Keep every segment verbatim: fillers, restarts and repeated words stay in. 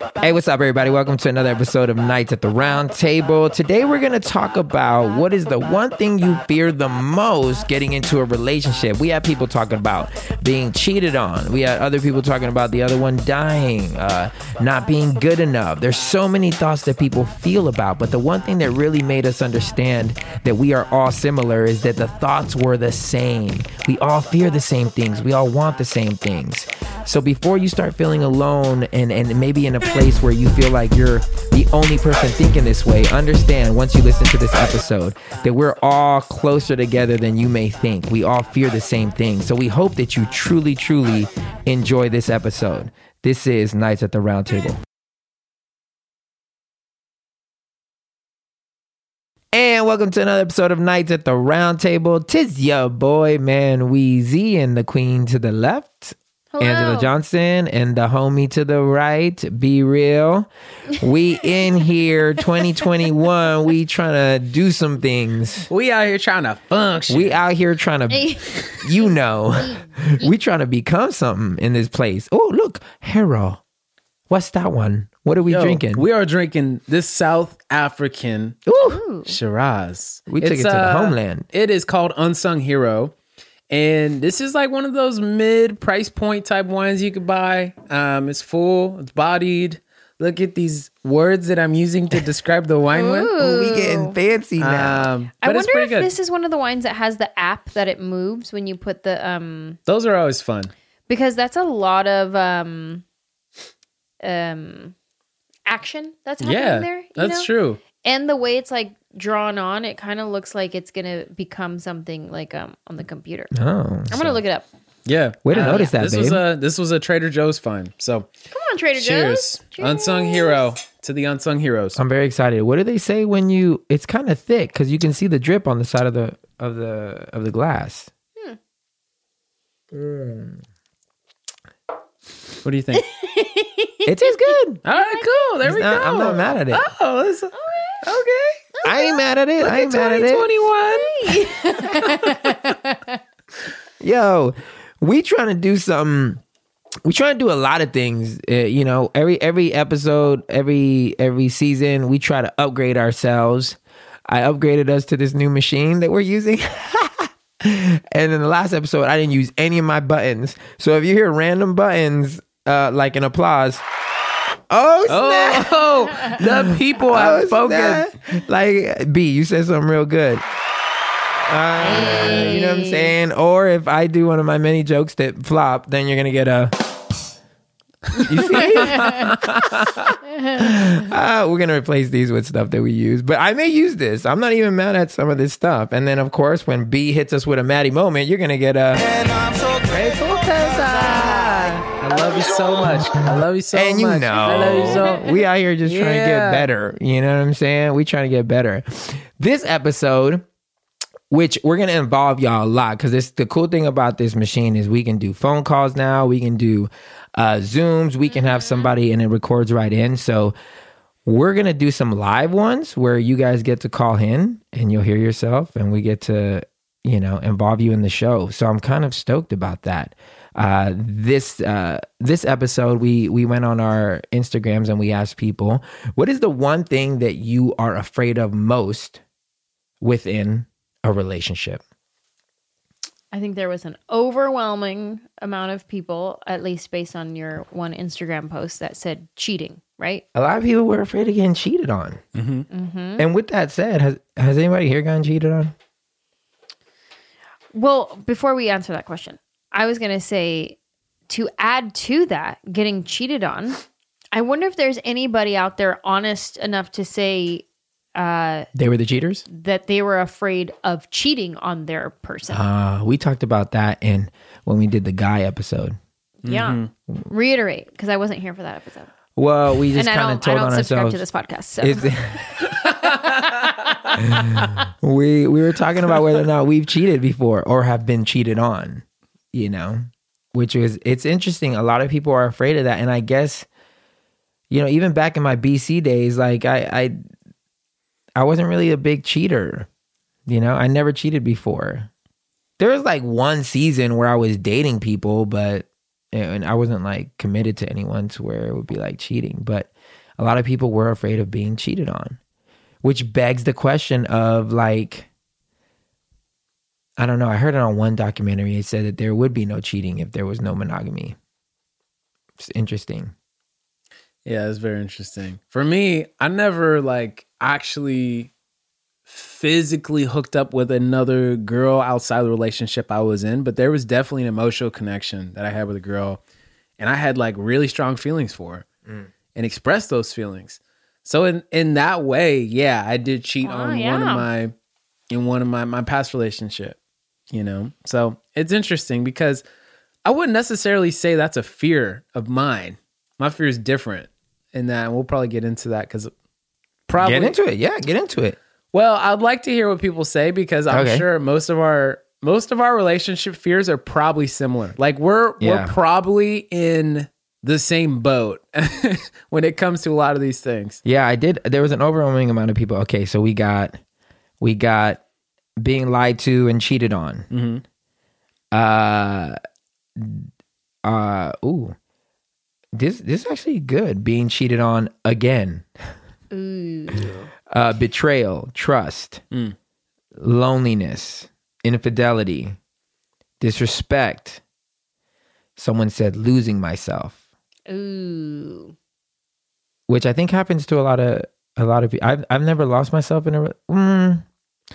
Hey, what's up, everybody? Welcome to another episode of Nights at the Round Table. Today, we're going to talk about what is the one thing you fear the most getting into a relationship. We have people talking about being cheated on. We had other people talking about the other one dying, uh, not being good enough. There's so many thoughts that people feel about, but the one thing that really made us understand that we are all similar is that the thoughts were the same. We all fear the same things. We all want the same things. So before you start feeling alone and, and maybe in a place where you feel like you're the only person thinking this way, understand once you listen to this episode that we're all closer together than you may think. We all fear the same thing. So we hope that you truly, truly enjoy this episode. This is Nights at the Round Table. And welcome to another episode of Nights at the Round Table. Tis your boy, man, Weezy, and the queen to the left. Hello. Angela Johnson, and the homie to the right, Be Real. We in here, twenty twenty-one. We trying to do some things. We out here trying to function. We out here trying to, you know, we trying to become something in this place. Oh, look, Hero. What's that one? What are we Yo, drinking? We are drinking this South African Ooh. Shiraz. We took it's, it to uh, the homeland. It is called Unsung Hero. And this is like one of those mid price point type wines you could buy. Um, it's full, it's bodied. Look at these words that I'm using to describe the wine with. Ooh, we getting fancy now. Um, I but it's wonder pretty if good. this is one of the wines that has the app that it moves when you put the um. Those are always fun because that's a lot of um, um, action that's happening yeah, there. You that's know? true. And the way it's like drawn on, it kind of looks like it's gonna become something like um on the computer. Oh, I'm so. gonna look it up. Yeah, way to uh, notice that, this babe. was a this was a Trader Joe's find. So Come on, Trader cheers. Joe's. Cheers, Unsung hero to the unsung heroes. I'm very excited. What do they say when you? It's kind of thick because you can see the drip on the side of the of the of the glass. Hmm. Mm. What do you think? It tastes good. All right, cool. There It's we not- go. I'm not mad at it. Oh, that's, okay. I ain't mad at it. Look I ain't at mad at it. Yo, we trying to do something. We trying to do a lot of things. Uh, you know, every every episode, every every season, we try to upgrade ourselves. I upgraded us to this new machine that we're using. And in the last episode, I didn't use any of my buttons. So if you hear random buttons, uh, like an applause, oh snap! Oh, the people have Oh, spoken. snap. Like B, you said something real good. Uh, you know what I'm saying? Or if I do one of my many jokes that flop, then you're gonna get a. You see? uh, we're gonna replace these with stuff that we use, but I may use this. I'm not even mad at some of this stuff. And then, of course, when B hits us with a Maddie moment, you're gonna get a. And I'm so grateful because I, I love you so much. I love you so and you much. know, I love you so. we out here just trying to get Yeah. better. You know what I'm saying? We trying to get better. This episode, which we're going to involve y'all a lot, because this the cool thing about this machine is we can do phone calls now. We can do uh, Zooms. We can have somebody and it records right in. So we're going to do some live ones where you guys get to call in and you'll hear yourself and we get to, you know, involve you in the show. So I'm kind of stoked about that. Uh, this uh, this episode, we we went on our Instagrams and we asked people, what is the one thing that you are afraid of most within a relationship? I think there was an overwhelming amount of people, at least based on your one Instagram post, that said cheating, right? A lot of people were afraid of getting cheated on. Mm-hmm. Mm-hmm. And with that said, has has anybody here gotten cheated on? Well, before we answer that question, I was going to say, to add to that, getting cheated on, I wonder if there's anybody out there honest enough to say uh, They were the cheaters? that they were afraid of cheating on their person. Uh, we talked about that in when we did the guy episode. Yeah. Reiterate, because I wasn't here for that episode. Well, we just And I kind of don't, I told don't on subscribe ourselves. to this podcast. So. Is we we were talking about whether or not we've cheated before or have been cheated on, you know, which is, it's interesting. A lot of people are afraid of that. And I guess, you know, even back in my B C days, like I, I, I wasn't really a big cheater. You know, I never cheated before. There was like one season where I was dating people, but and I wasn't like committed to anyone to where it would be like cheating, but a lot of people were afraid of being cheated on, which begs the question of like, I don't know. I heard it on one documentary. It said that there would be no cheating if there was no monogamy. It's interesting. Yeah, it's very interesting. For me, I never like actually physically hooked up with another girl outside the relationship I was in, but there was definitely an emotional connection that I had with a girl, and I had like really strong feelings for her mm. and expressed those feelings. So in in that way, yeah, I did cheat oh, on yeah. one of my in one of my my past relationship, you know. So it's interesting because I wouldn't necessarily say that's a fear of mine. My fear is different in that, and we'll probably get into that because probably get into it. Yeah, get into it. Well, I'd like to hear what people say because I'm okay. sure most of our most of our relationship fears are probably similar. Like we're yeah. we're probably in the same boat when it comes to a lot of these things. Yeah, I did. There was an overwhelming amount of people. Okay, so we got we got being lied to and cheated on. Mm-hmm. Uh, uh, ooh, this this is actually good. Being cheated on again. Ooh. Uh, betrayal, trust, mm. loneliness, infidelity, disrespect. Someone said losing myself. Ooh. Which I think happens to a lot of a lot of people. I've I've never lost myself in a. Mm.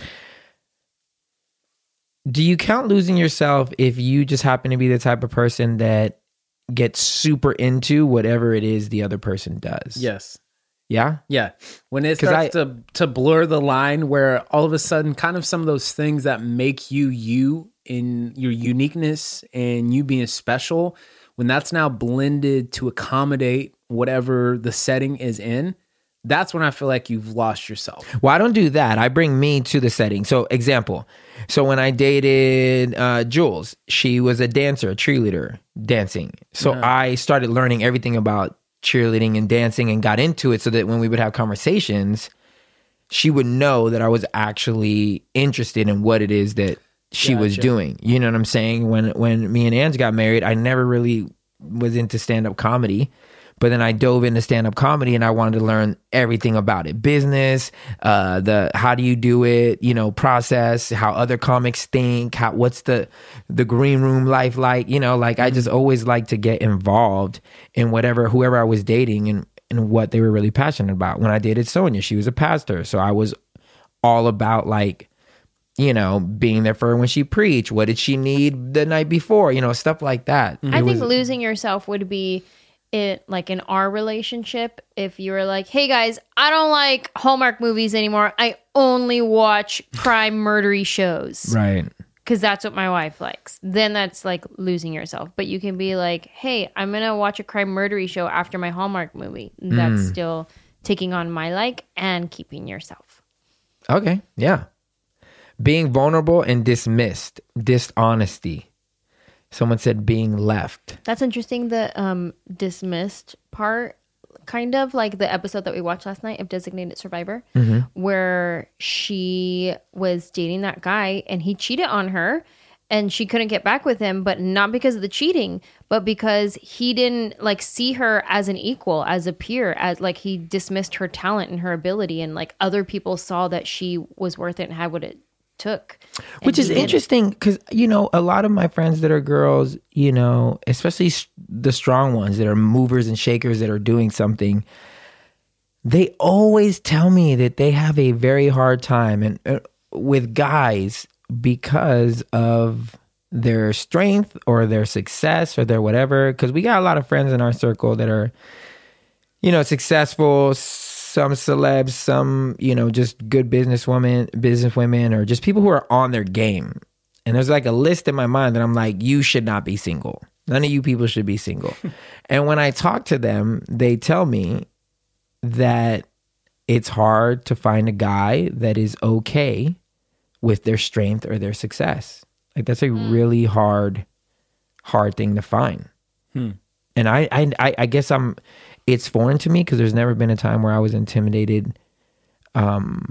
Do you count losing yourself if you just happen to be the type of person that gets super into whatever it is the other person does? Yes. Yeah? Yeah. When it starts I, to, to blur the line where all of a sudden kind of some of those things that make you you in your uniqueness and you being special, when that's now blended to accommodate whatever the setting is in, that's when I feel like you've lost yourself. Well, I don't do that. I bring me to the setting. So example. So when I dated uh, Jules, she was a dancer, a cheerleader, dancing. So yeah. I started learning everything about cheerleading and dancing and got into it so that when we would have conversations, she would know that I was actually interested in what it is that she gotcha. was doing. You know what I'm saying? When when me and Ange got married, I never really was into stand-up comedy. But then I dove into stand-up comedy and I wanted to learn everything about it. Business, uh, the how do you do it, you know, process, how other comics think, how what's the the green room life like, you know, like I just always like to get involved in whatever, whoever I was dating and, and what they were really passionate about. When I dated Sonia, she was a pastor. So I was all about like, you know, being there for her when she preached. What did she need the night before? You know, stuff like that. I it think was, losing yourself would be it like in our relationship, if you were like, hey guys, I don't like Hallmark movies anymore. I only watch crime murdery shows. Right. Because that's what my wife likes. Then that's like losing yourself. But you can be like, hey, I'm going to watch a crime murdery show after my Hallmark movie. That's Mm. still taking on my like and keeping yourself. Okay. Yeah. Being vulnerable and dismissed. Dishonesty. Someone said being left. That's interesting. The um, dismissed part, kind of like the episode that we watched last night of Designated Survivor, Mm-hmm. where she was dating that guy and he cheated on her and she couldn't get back with him, but not because of the cheating, but because he didn't like see her as an equal, as a peer, as like he dismissed her talent and her ability, and like other people saw that she was worth it and had what it took. Which is interesting because, you know, a lot of my friends that are girls, you know, especially the strong ones that are movers and shakers that are doing something, they always tell me that they have a very hard time and uh, with guys because of their strength or their success or their whatever. Because we got a lot of friends in our circle that are, you know, successful, some celebs, some, you know, just good businesswomen, businesswomen, or just people who are on their game. And there's like a list in my mind that I'm like, you should not be single. None of you people should be single. And when I talk to them, they tell me that it's hard to find a guy that is okay with their strength or their success. Like that's a mm. really hard, hard thing to find. Hmm. And I, I, I guess I'm, it's foreign to me because there's never been a time where I was intimidated. Um,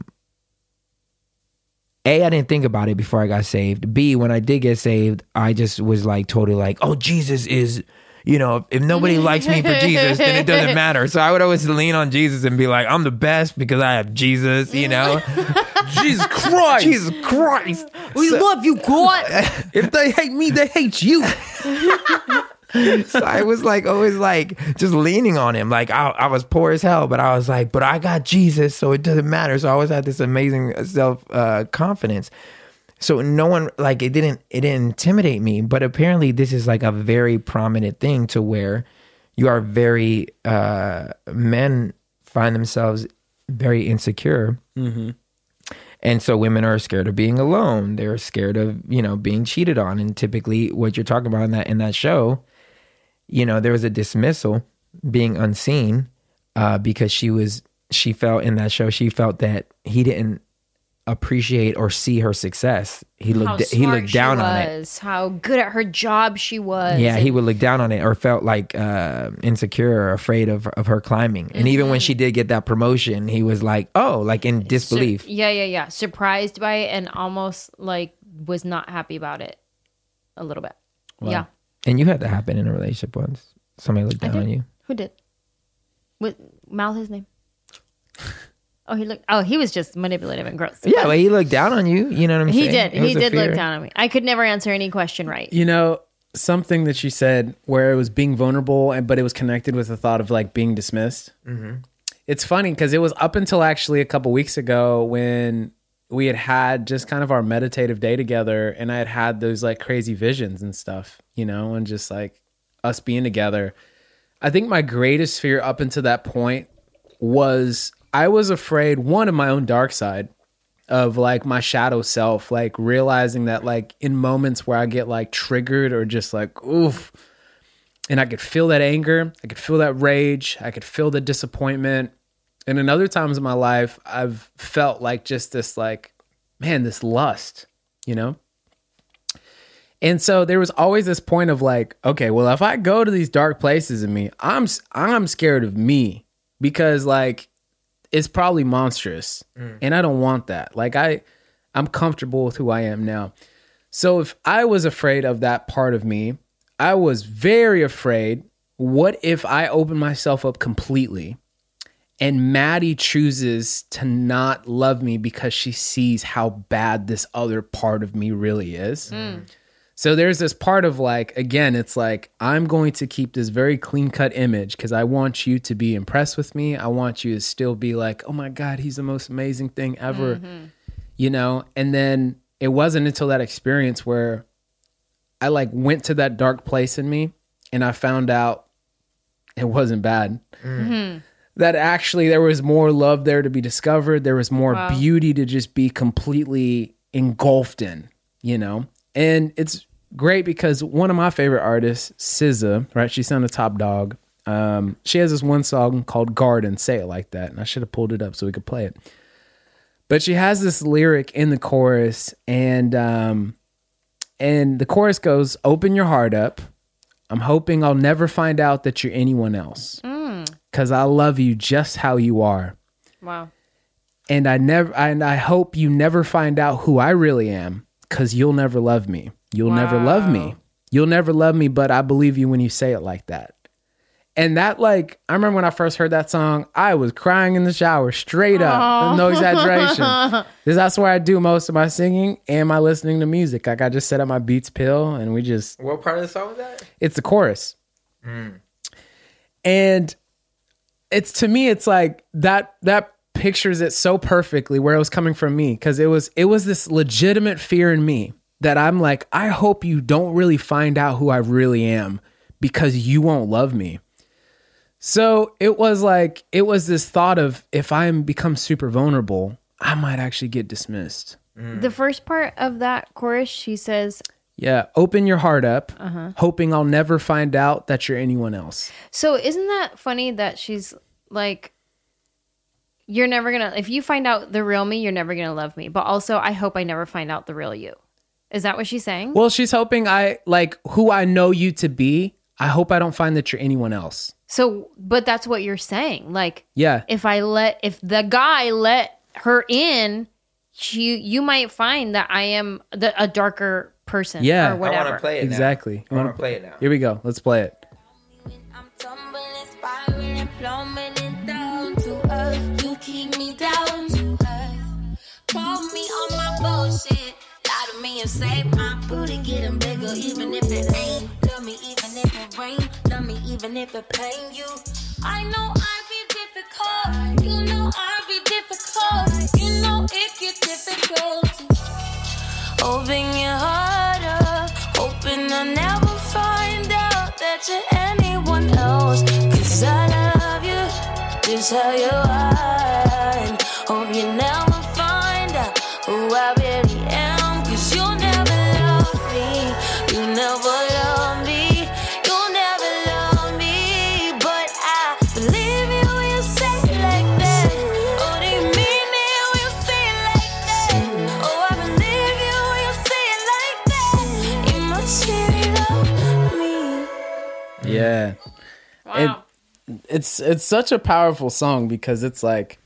A, I didn't think about it before I got saved. B, when I did get saved, I just was like totally like, oh, Jesus is, you know, if, if nobody likes me for Jesus, then it doesn't matter. So I would always lean on Jesus and be like, I'm the best because I have Jesus, you know? Jesus Christ. Jesus Christ. We So- love you, God. If they hate me, they hate you. So I was like always like just leaning on him. Like I, I was poor as hell, but I was like, but I got Jesus, so it doesn't matter. So I always had this amazing self uh, confidence. So no one like it didn't it didn't intimidate me. But apparently this is like a very prominent thing to where you are very uh, men find themselves very insecure. Mm-hmm. And so women are scared of being alone. They're scared of, you know, being cheated on. And typically what you're talking about in that in that show, you know, there was a dismissal, being unseen, uh, because she was, she felt in that show, she felt that he didn't appreciate or see her success. He How looked, he smart looked down she on it. was, how good at her job she was. Yeah, he and- would look down on it or felt like uh, insecure or afraid of, of her climbing. And even when she did get that promotion, he was like, oh, like in disbelief. Sur- yeah, yeah, yeah. Surprised by it and almost like was not happy about it a little bit. Yeah. And you had that happen in a relationship once. Somebody looked I down did. on you. Who did? What, mouth his name? Oh, he looked. Oh, he was just manipulative and gross. Yeah, but he looked down on you. You know what I'm He saying? did. It was He a did fear. look down on me. I could never answer any question right. You know, something that she said where it was being vulnerable, and but it was connected with the thought of like being dismissed. Mm-hmm. It's funny because it was up until actually a couple weeks ago when we had had just kind of our meditative day together, and I had had those like crazy visions and stuff, you know, and just like us being together. I think my greatest fear up until that point was I was afraid, one, of my own dark side, of like my shadow self, like realizing that like in moments where I get like triggered or just like, oof, and I could feel that anger, I could feel that rage, I could feel the disappointment. And in other times in my life, I've felt like just this like, man, this lust, you know? And so there was always this point of like, okay, well, if I go to these dark places in me, I'm I'm scared of me because like it's probably monstrous, mm. and I don't want that. Like I, I'm comfortable with who I am now. So if I was afraid of that part of me, I was very afraid. What if I open myself up completely, and Maddie chooses to not love me because she sees how bad this other part of me really is? Mm. So there's this part of like, again, it's like, I'm going to keep this very clean cut image because I want you to be impressed with me. I want you to still be like, oh my God, he's the most amazing thing ever, mm-hmm. you know? And then it wasn't until that experience where I like went to that dark place in me and I found out it wasn't bad. Mm-hmm. That actually there was more love there to be discovered. There was more wow. beauty to just be completely engulfed in, you know? And it's great because one of my favorite artists, S Z A, right? She's on the Top Dog. Um, she has this one song called Garden, Say It Like That. And I should have pulled it up so we could play it. But she has this lyric in the chorus, and um, and the chorus goes, open your heart up. I'm hoping I'll never find out that you're anyone else. Because I love you just how you are. Wow. And I never and I hope you never find out who I really am. Because you'll never love me. You'll wow. never love me. You'll never love me, but I believe you when you say it like that. And that, like, I remember when I first heard that song, I was crying in the shower, straight up. Aww. No exaggeration. Because that's where I do most of my singing and my listening to music. Like, I just set up my Beats pill, and we just... What part of the song is that? It's the chorus. Mm. And it's, to me, it's like, that that... pictures it so perfectly where it was coming from me, because it was it was this legitimate fear in me that I'm like, I hope you don't really find out who I really am because you won't love me. So it was like, it was this thought of, if I become super vulnerable, I might actually get dismissed. Mm. The first part of that chorus, she says, yeah, open your heart up, uh-huh. hoping I'll never find out that you're anyone else. So isn't that funny that she's like, you're never gonna, if you find out the real me, you're never gonna love me. But also, I hope I never find out the real you. Is that what she's saying? Well, she's hoping I, like, who I know you to be, I hope I don't find that you're anyone else. So, but that's what you're saying. Like, yeah, if I let, if the guy let her in, she, you might find that I am the, a darker person yeah. or whatever. I want to play it exactly. now. I want to play it now. Here we go. Let's play it. plummeting down to earth. You keep me down to earth. Call me on my bullshit. Lie to me and say my booty getting bigger, even if it ain't. Love me even if it rain. Love me even if it pain you. I know I be difficult. You know I be difficult. You know it get difficult. Open your heart up, hoping I'll never find out that you're anyone else. Cause I love you, just how you are. Hope you never find out who I really am. Cause you'll never love me, you never love me, you'll never love me. But I believe you when you say it like that. Oh, do you mean it when you say it like that? Oh, I believe you when you say it like that. You must really love me. Yeah. Wow. It, it's it's such a powerful song because it's like,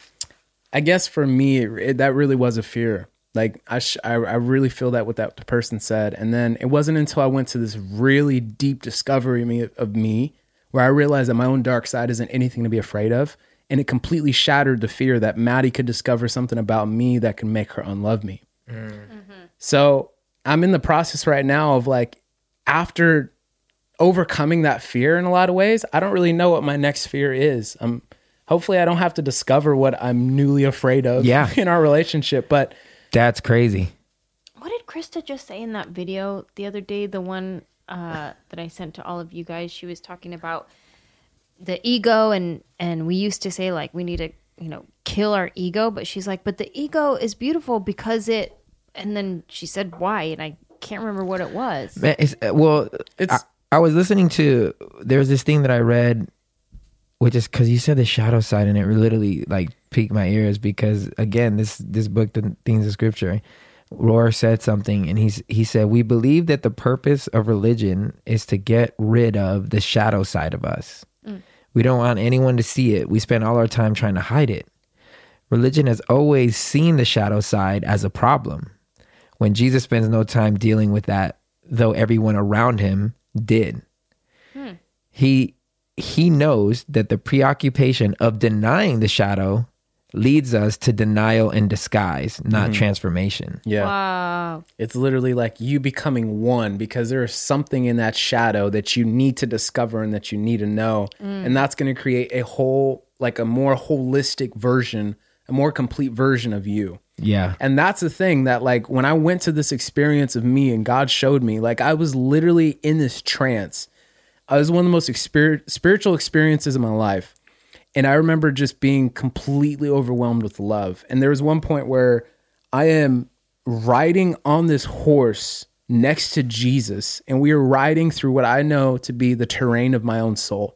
I guess for me, it, it, that really was a fear. Like I, sh- I I really feel that what that person said. And then it wasn't until I went to this really deep discovery of me, of me where I realized that my own dark side isn't anything to be afraid of. And it completely shattered the fear that Maddie could discover something about me that can make her unlove me. Mm. Mm-hmm. So I'm in the process right now of like, after overcoming that fear in a lot of ways, I don't really know what my next fear is. Um, hopefully I don't have to discover what I'm newly afraid of Yeah. in our relationship, but That's crazy. What did Krista just say in that video the other day? The one uh, that I sent to all of you guys. She was talking about the ego, and and we used to say like we need to, you know, kill our ego. But she's like, but the ego is beautiful because it. And then she said why, and I can't remember what it was. Man, it's, uh, well, It's- I, I was listening to, there was this thing that I read, which is because you said the shadow side, and it literally like piqued my ears because again, this this book, The Things of Scripture, Rohr said something, and he's he said, we believe that the purpose of religion is to get rid of the shadow side of us. Mm. We don't want anyone to see it. We spend all our time trying to hide it. Religion has always seen the shadow side as a problem. When Jesus spends no time dealing with that, though everyone around him did. Hmm. He he knows that the preoccupation of denying the shadow leads us to denial and disguise, not mm-hmm. transformation. yeah, Wow. it's literally like you becoming one because there is something in that shadow that you need to discover and that you need to know. Mm. And that's going to create a whole, like a more holistic version, a more complete version of you. Yeah. And that's the thing that like when I went to this experience of me and God showed me, like I was literally in this trance. It was one of the most exper- spiritual experiences of my life. And I remember just being completely overwhelmed with love. And there was one point where I am riding on this horse next to Jesus, and we are riding through what I know to be the terrain of my own soul.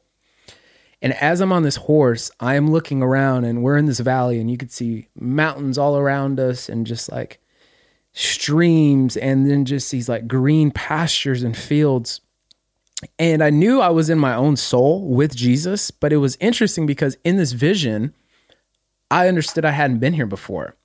And as I'm on this horse, I am looking around, and we're in this valley, and you could see mountains all around us and just like streams, and then just these like green pastures and fields. And I knew I was in my own soul with Jesus, but it was interesting because in this vision, I understood I hadn't been here before.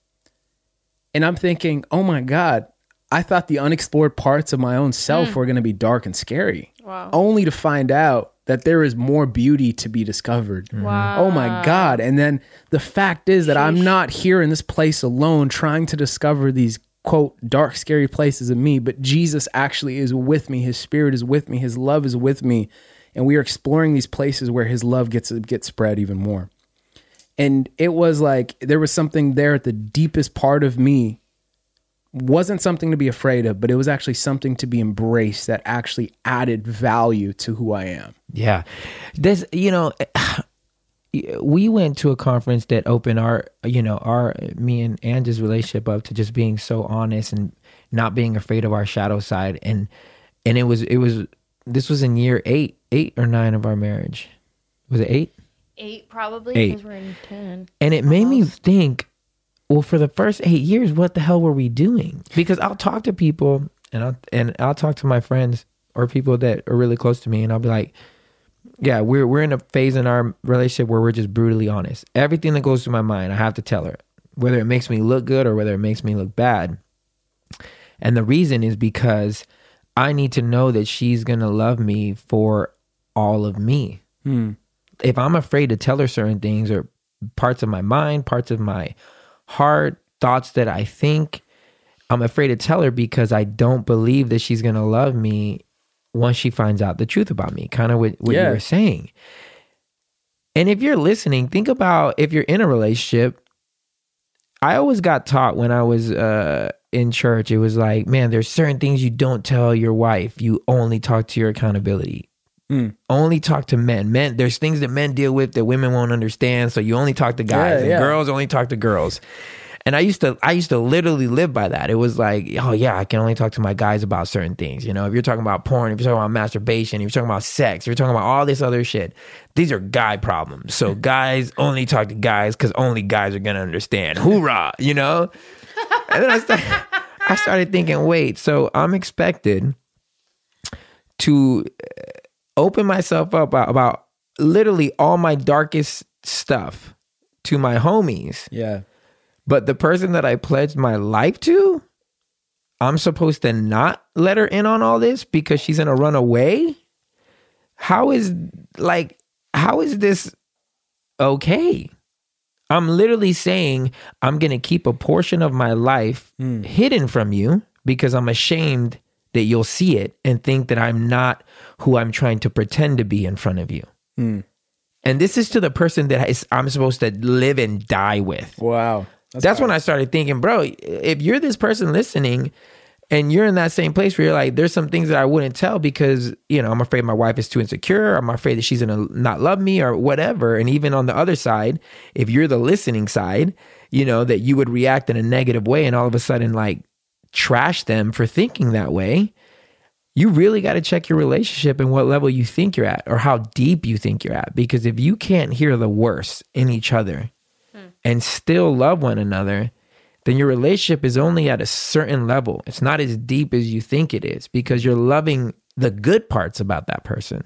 And I'm thinking, oh my God, I thought the unexplored parts of my own self mm. were going to be dark and scary. Wow. Only to find out that there is more beauty to be discovered. Wow. Oh my God. And then the fact is that Sheesh. I'm not here in this place alone trying to discover these quote dark, scary places of me, but Jesus actually is with me. His spirit is with me. His love is with me. And we are exploring these places where his love gets, gets spread even more. And it was like, there was something there at the deepest part of me. Wasn't something to be afraid of, but it was actually something to be embraced that actually added value to who I am. Yeah. There's, you know, we went to a conference that opened our, you know, our, me and Angie's relationship up to just being so honest and not being afraid of our shadow side. And, and it was, it was, this was in year eight, eight or nine of our marriage. Was it eight? Eight, probably, Eight. because we're in ten. And it made me think, well, for the first eight years, what the hell were we doing? Because I'll talk to people and I'll, and I'll talk to my friends or people that are really close to me, and I'll be like, yeah, we're we're in a phase in our relationship where we're just brutally honest. Everything that goes through my mind, I have to tell her, whether it makes me look good or whether it makes me look bad. And the reason is because I need to know that she's going to love me for all of me. Hmm. if I'm afraid to tell her certain things or parts of my mind, parts of my heart, thoughts that I think, I'm afraid to tell her because I don't believe that she's going to love me once she finds out the truth about me, kind of what, what Yeah. you were saying. And if you're listening, think about if you're in a relationship. I always got taught when I was uh, in church, it was like, man, there's certain things you don't tell your wife. You only talk to your accountability. Mm. Only talk to men. Men, there's things that men deal with that women won't understand. So you only talk to guys, Yeah, and yeah. girls only talk to girls. And I used to, I used to literally live by that. It was like, oh yeah, I can only talk to my guys about certain things. You know, if you're talking about porn, if you're talking about masturbation, if you're talking about sex, if you're talking about all this other shit, these are guy problems. So guys only talk to guys because only guys are gonna understand. Hoorah, you know. And then I started, I started thinking, wait, so I'm expected to open myself up about, about literally all my darkest stuff to my homies. Yeah. But the person that I pledged my life to, I'm supposed to not let her in on all this because she's gonna run away? How is like how is this okay? I'm literally saying I'm gonna keep a portion of my life Mm. hidden from you because I'm ashamed that you'll see it and think that I'm not who I'm trying to pretend to be in front of you. Mm. And this is to the person that is, I'm supposed to live and die with. Wow. That's, when I started thinking, bro, if you're this person listening and you're in that same place where you're like, there's some things that I wouldn't tell because, you know, I'm afraid my wife is too insecure. I'm afraid that she's going to not love me or whatever. And even on the other side, if you're the listening side, you know, that you would react in a negative way and all of a sudden like trash them for thinking that way. You really got to check your relationship and what level you think you're at or how deep you think you're at. Because if you can't hear the worst in each other and still love one another, then your relationship is only at a certain level. It's not as deep as you think it is because you're loving the good parts about that person.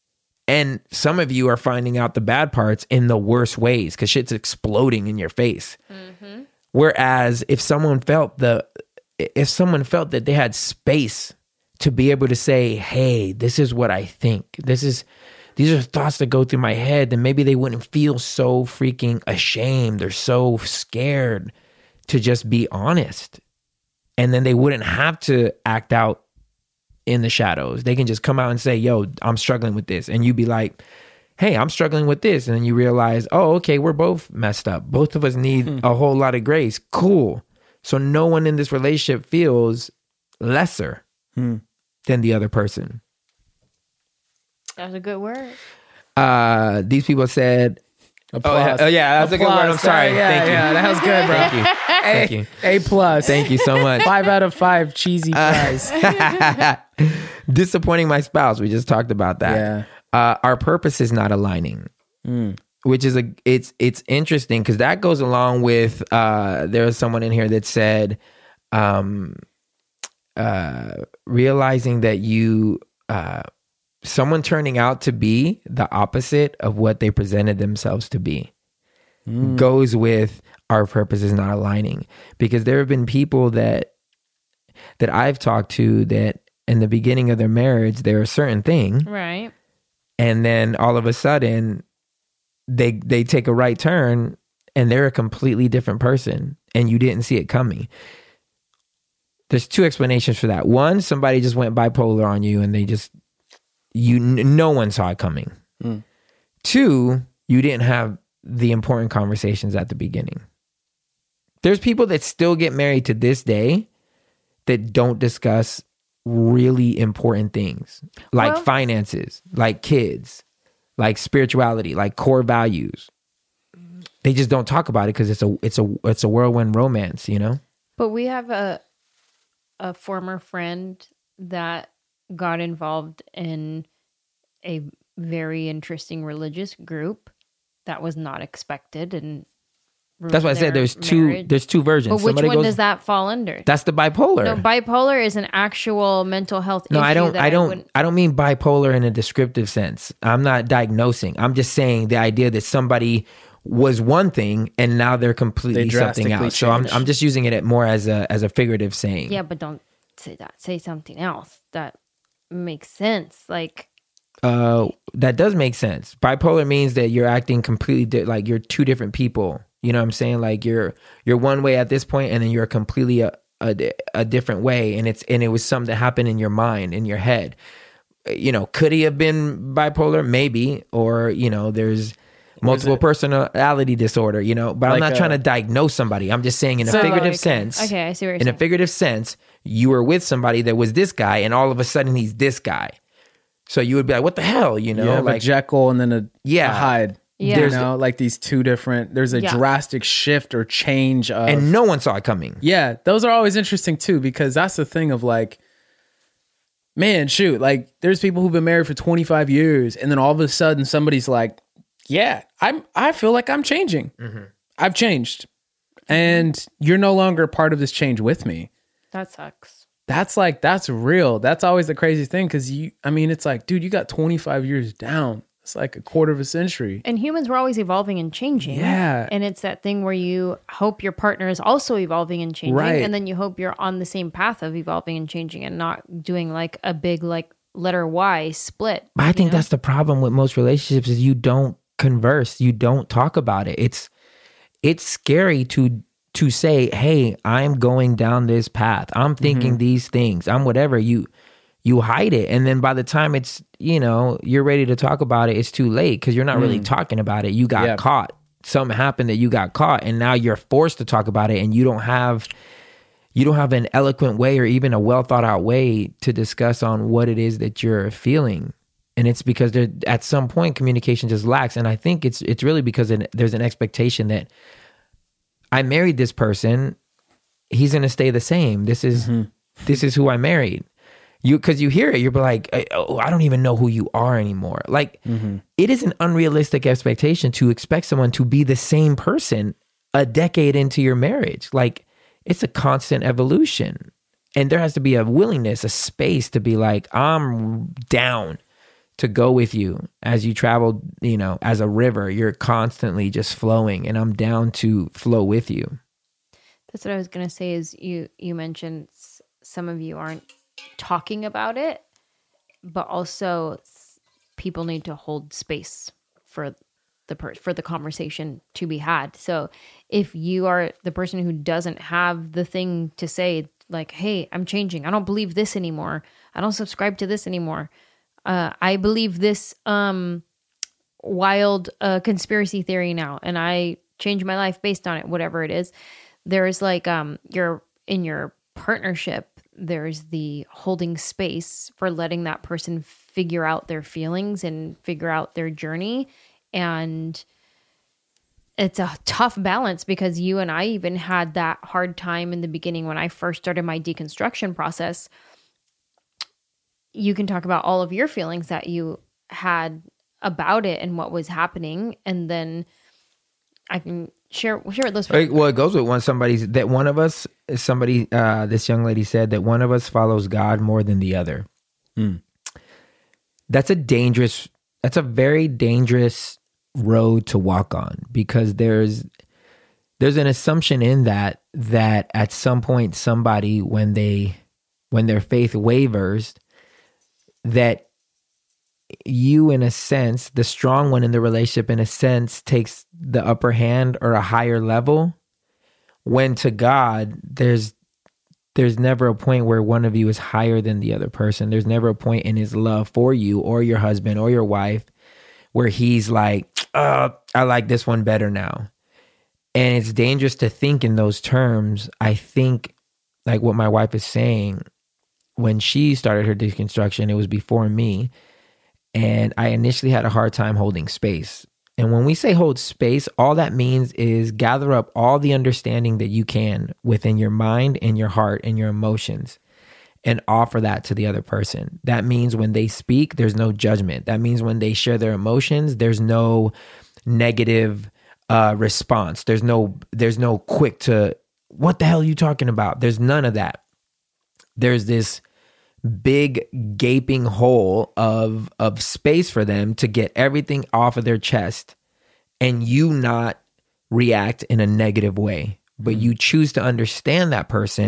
And some of you are finding out the bad parts in the worst ways because shit's exploding in your face. Mm-hmm. Whereas if someone felt the, if someone felt that they had space to be able to say, hey, this is what I think. This is, these are thoughts that go through my head, then maybe they wouldn't feel so freaking ashamed or so scared to just be honest. And then they wouldn't have to act out in the shadows. They can just come out and say, yo, I'm struggling with this. And you'd be like, hey, I'm struggling with this. And then you realize, oh, okay, we're both messed up. Both of us need hmm. a whole lot of grace. Cool. So no one in this relationship feels lesser hmm. than the other person. That's a good word. Uh, these people said, Applause. Oh, yeah, oh, yeah that's Applause. a good word. I'm sorry. Yeah, Thank you. Yeah, that was good, bro. Thank you. Thank you. A plus. Thank you so much. Five out of five cheesy fries. Uh, disappointing my spouse. We just talked about that. Yeah. Uh, our purpose is not aligning, mm. which is a it's it's interesting because that goes along with uh, there was someone in here that said, um, uh, realizing that you. Uh, Someone turning out to be the opposite of what they presented themselves to be mm. goes with our purpose is not aligning. Because there have been people that that I've talked to that in the beginning of their marriage, they're a certain thing. Right. And then all of a sudden they they take a right turn and they're a completely different person and you didn't see it coming. There's two explanations for that. One, somebody just went bipolar on you and they just You no one saw it coming. Mm. Two, you didn't have the important conversations at the beginning. There's people that still get married to this day that don't discuss really important things like well, finances, like kids, like spirituality, like core values. They just don't talk about it because it's a it's a it's a whirlwind romance, you know. But we have a a former friend that got involved in a very interesting religious group that was not expected, and that's why I said there's two marriage. there's two versions. But which Somebody one goes, does that fall under? That's the bipolar. No, bipolar is an actual mental health no, issue. I don't that I don't I, I don't mean bipolar in a descriptive sense. I'm not diagnosing. I'm just saying the idea that somebody was one thing and now they're completely they something else. changed. So I'm I'm just using it more as a as a figurative saying. Yeah, but don't say that. Say something else that makes sense. Like uh, that does make sense. Bipolar means that you're acting completely di- like you're two different people. You know what I'm saying? Like you're you're one way at this point, and then you're completely a, a, a different way, and it's and it was something that happened in your mind, in your head. You know, could he have been bipolar? Maybe, or you know, there's multiple personality disorder. You know, but Like I'm not a- trying to diagnose somebody. I'm just saying in a So, figurative okay. sense. Okay, I see what you're In saying. a figurative sense, you were with somebody that was this guy, and all of a sudden he's this guy. So you would be like, "What the hell?" You know, You have like a Jekyll and then a, Yeah. a Hyde. Yeah. You know, like these two different, there's a Yeah. drastic shift or change of. and no one saw it coming. Yeah, those are always interesting too, because that's the thing of like, man, shoot, like there's people who've been married for twenty-five years, and then all of a sudden somebody's like, yeah, I'm, I feel like I'm changing. I've changed. And you're no longer a part of this change with me. That sucks. That's like, that's real. That's always the crazy thing. Cause you, I mean, it's like, dude, you got twenty-five years down. It's like a quarter of a century. And humans were always evolving and changing. Yeah. And it's that thing where you hope your partner is also evolving and changing. Right. And then you hope you're on the same path of evolving and changing and not doing like a big like letter Y split. But I think that's the problem with most relationships is you don't converse, you don't talk about it. It's it's scary to to say, "Hey, I'm going down this path. I'm thinking Mm-hmm. these things. I'm whatever." You you hide it, and then by the time it's, you know, you're ready to talk about it, it's too late because you're not really talking about it. You got Yeah. caught. Something happened that you got caught, and now you're forced to talk about it, and you don't have you don't have an eloquent way or even a well thought out way to discuss on what it is that you're feeling. And it's because there, at some point communication just lacks. And I think it's it's really because it, there's an expectation that I married this person, he's going to stay the same. This is this is who I married. You because you hear it, you're like, oh, I don't even know who you are anymore. Like it is an unrealistic expectation to expect someone to be the same person a decade into your marriage. Like it's a constant evolution. And there has to be a willingness, a space to be like, I'm down to go with you as you travel, you know, as a river. You're constantly just flowing, and I'm down to flow with you. That's what I was gonna say. Is you you mentioned s- some of you aren't talking about it, but also s- people need to hold space for the per- for the conversation to be had. So if you are the person who doesn't have the thing to say, like, "Hey, I'm changing. I don't believe this anymore. I don't subscribe to this anymore. Uh, I believe this um, wild uh, conspiracy theory now, and I change my life based on it," whatever it is. There's like um, you're in your partnership, there's the holding space for letting that person figure out their feelings and figure out their journey. And it's a tough balance because you and I even had that hard time in the beginning when I first started my deconstruction process. You can talk about all of your feelings that you had about it and what was happening. And then I can share, share those. Like, well, it goes with one somebody's that one of us, somebody, uh, this young lady said that one of us follows God more than the other. That's a dangerous, that's a very dangerous road to walk on because there's, there's an assumption in that, that at some point somebody, when they, when their faith wavers, that you, in a sense, the strong one in the relationship, in a sense, takes the upper hand or a higher level. When to God, there's there's never a point where one of you is higher than the other person. There's never a point in his love for you or your husband or your wife where he's like, oh, I like this one better now. And it's dangerous to think in those terms. I think, like what my wife is saying, when she started her deconstruction, it was before me. And I initially had a hard time holding space. And when we say hold space, all that means is gather up all the understanding that you can within your mind and your heart and your emotions and offer that to the other person. That means when they speak, there's no judgment. That means when they share their emotions, there's no negative uh, response. There's no, there's no quick to, what the hell are you talking about? There's none of that. There's this big gaping hole of of space for them to get everything off of their chest, and you not react in a negative way, but you choose to understand that person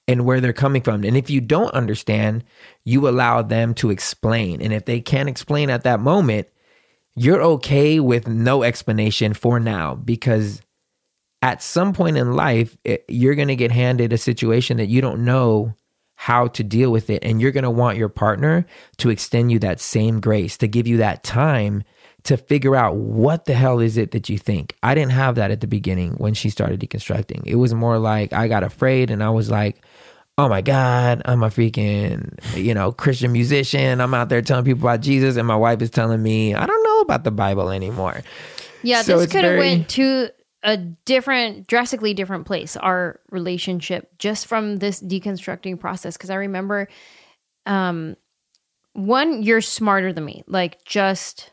and where they're coming from. And if you don't understand, you allow them to explain. And if they can't explain at that moment, you're okay with no explanation for now, because at some point in life, it, you're going to get handed a situation that you don't know how to deal with it. And you're going to want your partner to extend you that same grace, to give you that time to figure out what the hell is it that you think. I didn't have that at the beginning when she started deconstructing. It was more like I got afraid and I was like, oh my God, I'm a freaking, you know, Christian musician. I'm out there telling people about Jesus, and my wife is telling me, I don't know about the Bible anymore. Yeah, So this it's could have very- went to a different, drastically different place, our relationship, just from this deconstructing process. Because I remember, um, one, you're smarter than me, like just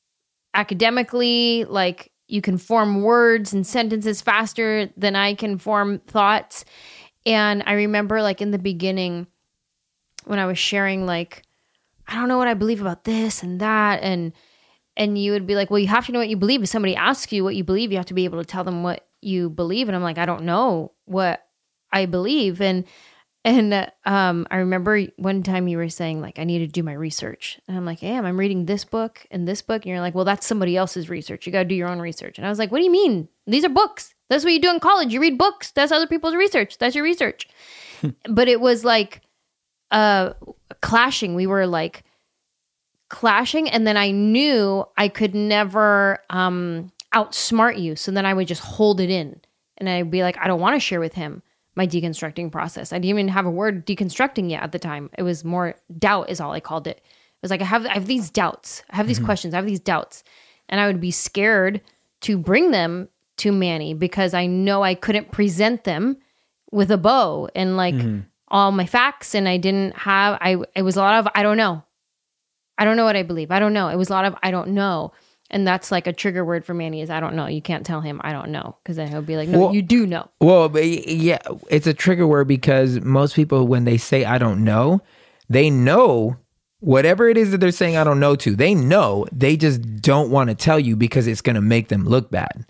academically, like you can form words and sentences faster than I can form thoughts. And I remember like in the beginning when I was sharing, like, I don't know what I believe about this and that. And, and you would be like, well, you have to know what you believe. If somebody asks you what you believe, you have to be able to tell them what you believe. And I'm like, I don't know what I believe. And, and, uh, um, I remember one time you were saying like, I need to do my research. And I'm like, hey, I'm reading this book and this book. And you're like, well, that's somebody else's research. You got to do your own research. And I was like, what do you mean? These are books. That's what you do in college. You read books. That's other people's research. That's your research. But it was like uh, clashing. We were like clashing. And then I knew I could never um, outsmart you. So then I would just hold it in. And I'd be like, I don't want to share with him my deconstructing process. I didn't even have a word deconstructing yet at the time. It was more doubt is all I called it. It was like, I have, I have these doubts. I have these mm-hmm. questions. I have these doubts. And I would be scared to bring them to Manny because I know I couldn't present them with a bow and like mm-hmm. all my facts. And I didn't have, I, it was a lot of, I don't know. I don't know what I believe. I don't know. It was a lot of, I don't know. And that's like a trigger word for Manny is I don't know. You can't tell him I don't know. Cause then he'll be like, no, well, you do know. Well, but yeah, it's a trigger word because most people, when they say, I don't know, they know whatever it is that they're saying, I don't know to, they know, they just don't want to tell you because it's going to make them look bad.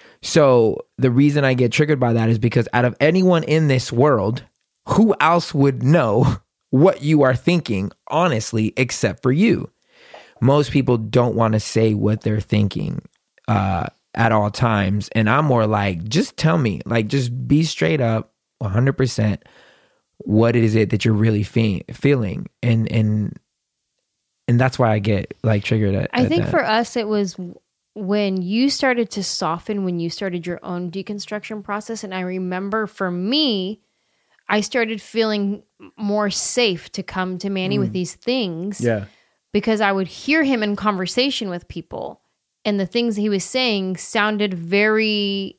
So the reason I get triggered by that is because out of anyone in this world, who else would know what you are thinking, honestly, except for you? Most people don't want to say what they're thinking uh, at all times. And I'm more like, just tell me, like, just be straight up one hundred percent. What is it that you're really fe- feeling? And, and, and that's why I get like triggered at, I at think that. for us, it was when you started to soften, when you started your own deconstruction process. And I remember for me, I started feeling more safe to come to Manny mm. with these things. Yeah. Because I would hear him in conversation with people and the things he was saying sounded very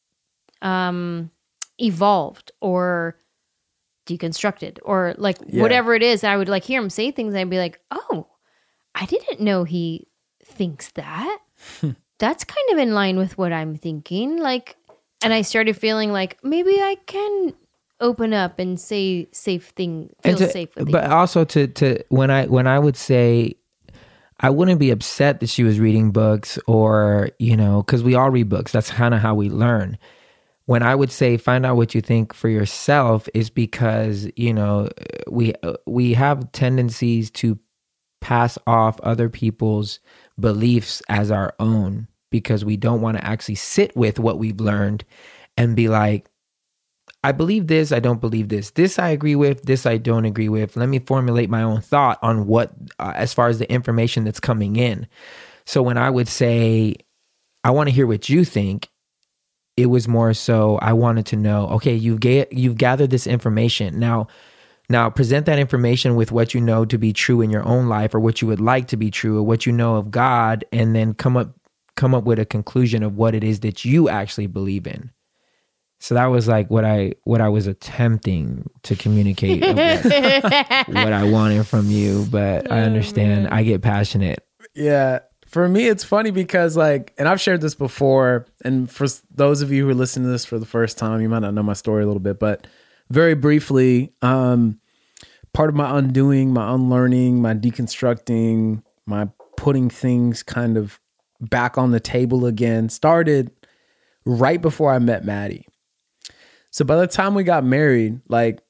um, evolved or deconstructed or like yeah. whatever it is. I would like hear him say things and I'd be like, oh, I didn't know he thinks that. That's kind of in line with what I'm thinking. Like, and I started feeling like maybe I can open up and say safe thing, feel to, safe with but you. also to to when I when I would say I wouldn't be upset that she was reading books or, you know, because we all read books. That's kind of how we learn. When I would say find out what you think for yourself is because, you know, we we have tendencies to pass off other people's beliefs as our own because we don't want to actually sit with what we've learned and be like, I believe this, I don't believe this. This I agree with, this I don't agree with. Let me formulate my own thought on what, uh, as far as the information that's coming in. So when I would say, I want to hear what you think, it was more so I wanted to know, okay, you've, ga- you've gathered this information. Now, now present that information with what you know to be true in your own life or what you would like to be true or what you know of God, and then come up, come up with a conclusion of what it is that you actually believe in. So that was like what I what I was attempting to communicate of what, what I wanted from you. But I understand. I get passionate. Yeah. For me, it's funny because like, and I've shared this before, and for those of you who are listening to this for the first time, you might not know my story a little bit, but very briefly, um, part of my undoing, my unlearning, my deconstructing, my putting things kind of back on the table again started right before I met Maddie. So by the time we got married, like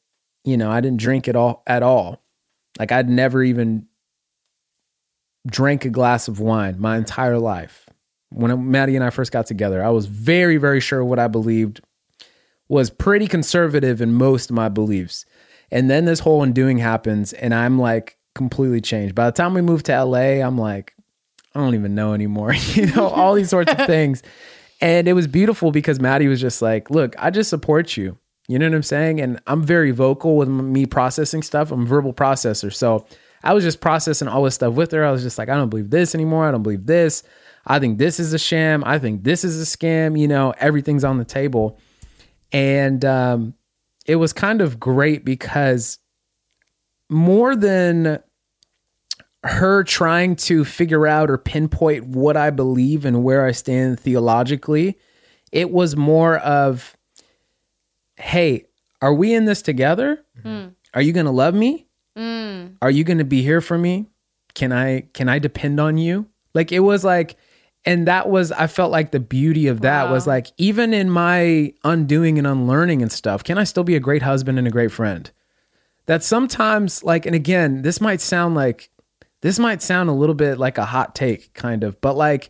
you know, I didn't drink it all at all. Like I'd never even drank a glass of wine my entire life. When Maddie and I first got together, I was very, very sure what I believed was pretty conservative in most of my beliefs. And then this whole undoing happens and I'm like completely changed. By the time we moved to L A, I'm like, I don't even know anymore, you know, all these sorts of things. And it was beautiful because Maddie was just like, look, I just support you. You know what I'm saying? And I'm very vocal with me processing stuff. I'm a verbal processor. So I was just processing all this stuff with her. I was just like, I don't believe this anymore. I don't believe this. I think this is a sham. I think this is a scam. You know, everything's on the table. And um, it was kind of great because more than her trying to figure out or pinpoint what I believe and where I stand theologically, it was more of, hey, are we in this together? Mm. Are you going to love me? Mm. Are you going to be here for me? Can I, can I depend on you? Like, it was like, and that was, I felt like the beauty of that wow. was like, even in my undoing and unlearning and stuff, can I still be a great husband and a great friend? That sometimes like, and again, this might sound like, this might sound a little bit like a hot take kind of, but like,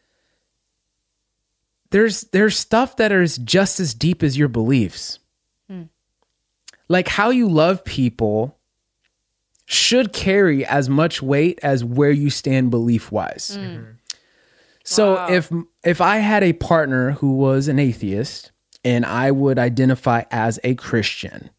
there's, there's stuff that is just as deep as your beliefs. Hmm. Like how you love people should carry as much weight as where you stand belief wise. Mm. Mm-hmm. So wow. if if I had a partner who was an atheist and I would identify as a Christian,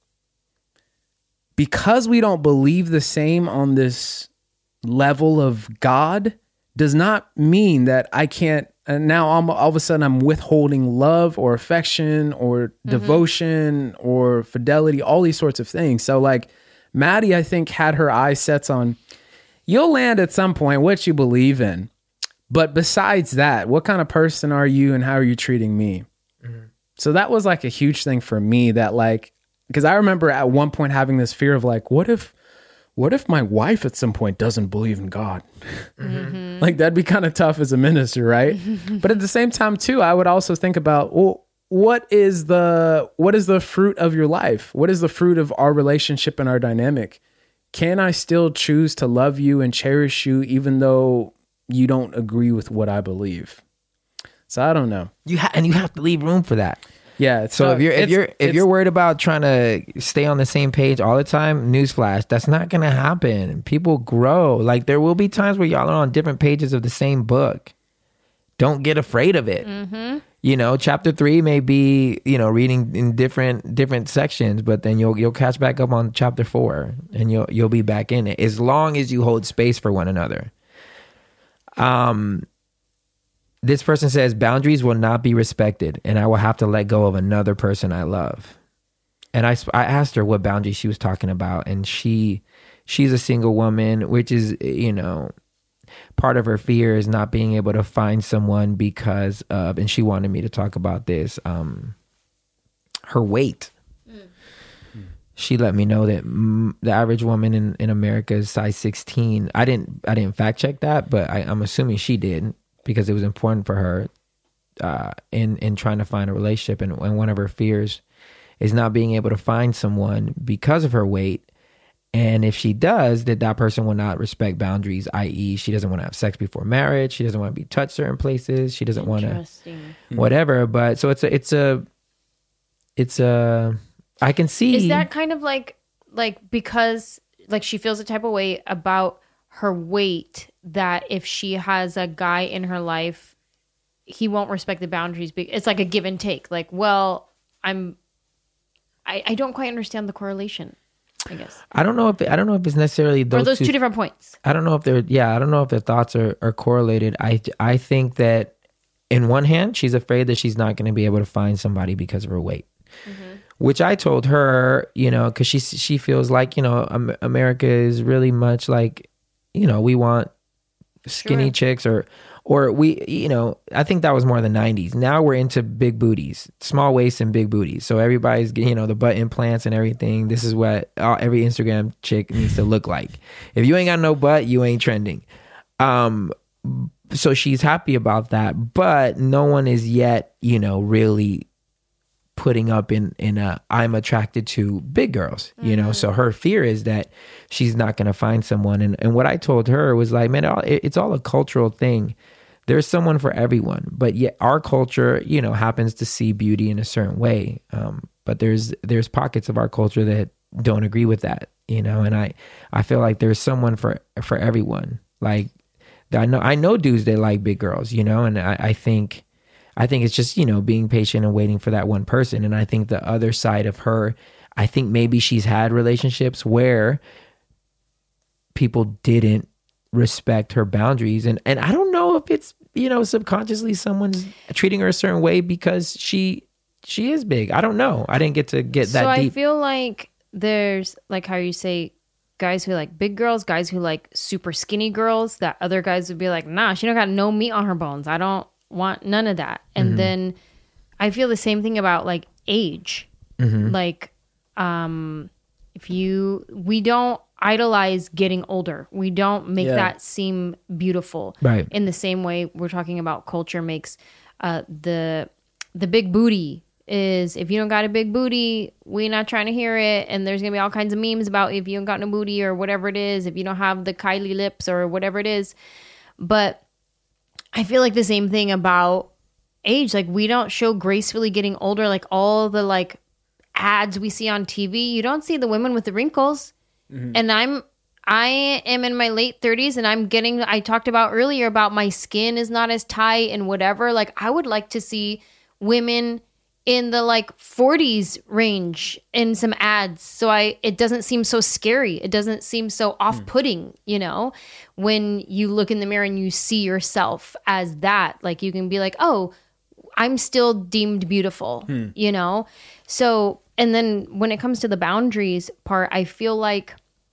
because we don't believe the same on this level of God does not mean that I can't, and now I'm, all of a sudden I'm withholding love or affection or mm-hmm. devotion or fidelity, all these sorts of things. So like Maddie, I think, had her eyes set on, you'll land at some point what you believe in. But besides that, what kind of person are you and how are you treating me? Mm-hmm. So that was like a huge thing for me that like, because I remember at one point having this fear of like, what if, what if my wife at some point doesn't believe in God? Mm-hmm. Like that'd be kind of tough as a minister, right? But at the same time too, I would also think about, well, what is the, what is the fruit of your life? What is the fruit of our relationship and our dynamic? Can I still choose to love you and cherish you even though you don't agree with what I believe? So I don't know. You ha- and you have to leave room for that. Yeah. So not, if you're if you're if you're worried about trying to stay on the same page all the time, newsflash, that's not gonna happen. People grow. Like there will be times where y'all are on different pages of the same book. Don't get afraid of it. Mm-hmm. You know, chapter three may be, you know, reading in different different sections, but then you'll you'll catch back up on chapter four and you'll you'll be back in it as long as you hold space for one another. Um, this person says boundaries will not be respected and I will have to let go of another person I love. And I, I asked her what boundaries she was talking about. And she, she's a single woman, which is, you know, part of her fear is not being able to find someone because of, and she wanted me to talk about this, um, her weight. Mm. She let me know that mm, the average woman in, in America is size sixteen. I didn't, I didn't fact check that, but I, I'm assuming she did because it was important for her uh, in, in trying to find a relationship. And, and one of her fears is not being able to find someone because of her weight. And if she does, that that person will not respect boundaries, that is she doesn't want to have sex before marriage. She doesn't want to be touched certain places. She doesn't want to whatever. But so it's a, it's a, it's a, I can see. Is that kind of like, like, because like she feels a type of way about her weight that if she has a guy in her life, he won't respect the boundaries. It's like a give and take. Like, well, I'm, I, I don't quite understand the correlation. I guess. I don't know if I don't know if it's necessarily those, or those two, two different points. I don't know if they're yeah. I don't know if their thoughts are, are correlated. I I think that in one hand, she's afraid that she's not going to be able to find somebody because of her weight, mm-hmm. which I told her, you know, because she she feels like you know um, America is really much like you know we want skinny sure. chicks or. Or we, you know, I think that was more in the nineties. Now we're into big booties, small waists and big booties. So everybody's, you know, the butt implants and everything. This is what uh, every Instagram chick needs to look like. If you ain't got no butt, you ain't trending. Um, so she's happy about that. But no one is yet, you know, really putting up in in a I'm attracted to big girls, you know. So her fear is that she's not going to find someone. And and what I told her was like, man, it, it's all a cultural thing. There's someone for everyone, but yet our culture, you know, happens to see beauty in a certain way. Um, but there's there's pockets of our culture that don't agree with that, you know. And I I feel like there's someone for for everyone. Like I know I know dudes that like big girls, you know, and I, I think. I think it's just, you know, being patient and waiting for that one person. And I think the other side of her, I think maybe she's had relationships where people didn't respect her boundaries. And, and I don't know if it's, you know, subconsciously someone's treating her a certain way because she she is big. I don't know. I didn't get to get that so deep. I feel like there's, like how you say, guys who like big girls, guys who like super skinny girls, that other guys would be like, nah, she don't got no meat on her bones. I don't want none of that. And mm-hmm. then I feel the same thing about like age. Mm-hmm. Like um if you we don't idolize getting older. We don't make yeah. that seem beautiful. Right. In the same way we're talking about culture makes uh the the big booty is, if you don't got a big booty, we're not trying to hear it. And there's gonna be all kinds of memes about if you don't got no booty or whatever it is, if you don't have the Kylie lips or whatever it is. But I feel like the same thing about age. Like we don't show gracefully getting older. Like all the like ads we see on T V, you don't see the women with the wrinkles. Mm-hmm. And I'm, I am in my late thirties and I'm getting, I talked about earlier about my skin is not as tight and whatever. Like I would like to see women in the like forties range in some ads. So I, it doesn't seem so scary. It doesn't seem so off-putting, mm. you know, when you look in the mirror and you see yourself as that, like you can be like, oh, I'm still deemed beautiful, mm. you know? So, and then when it comes to the boundaries part, I feel like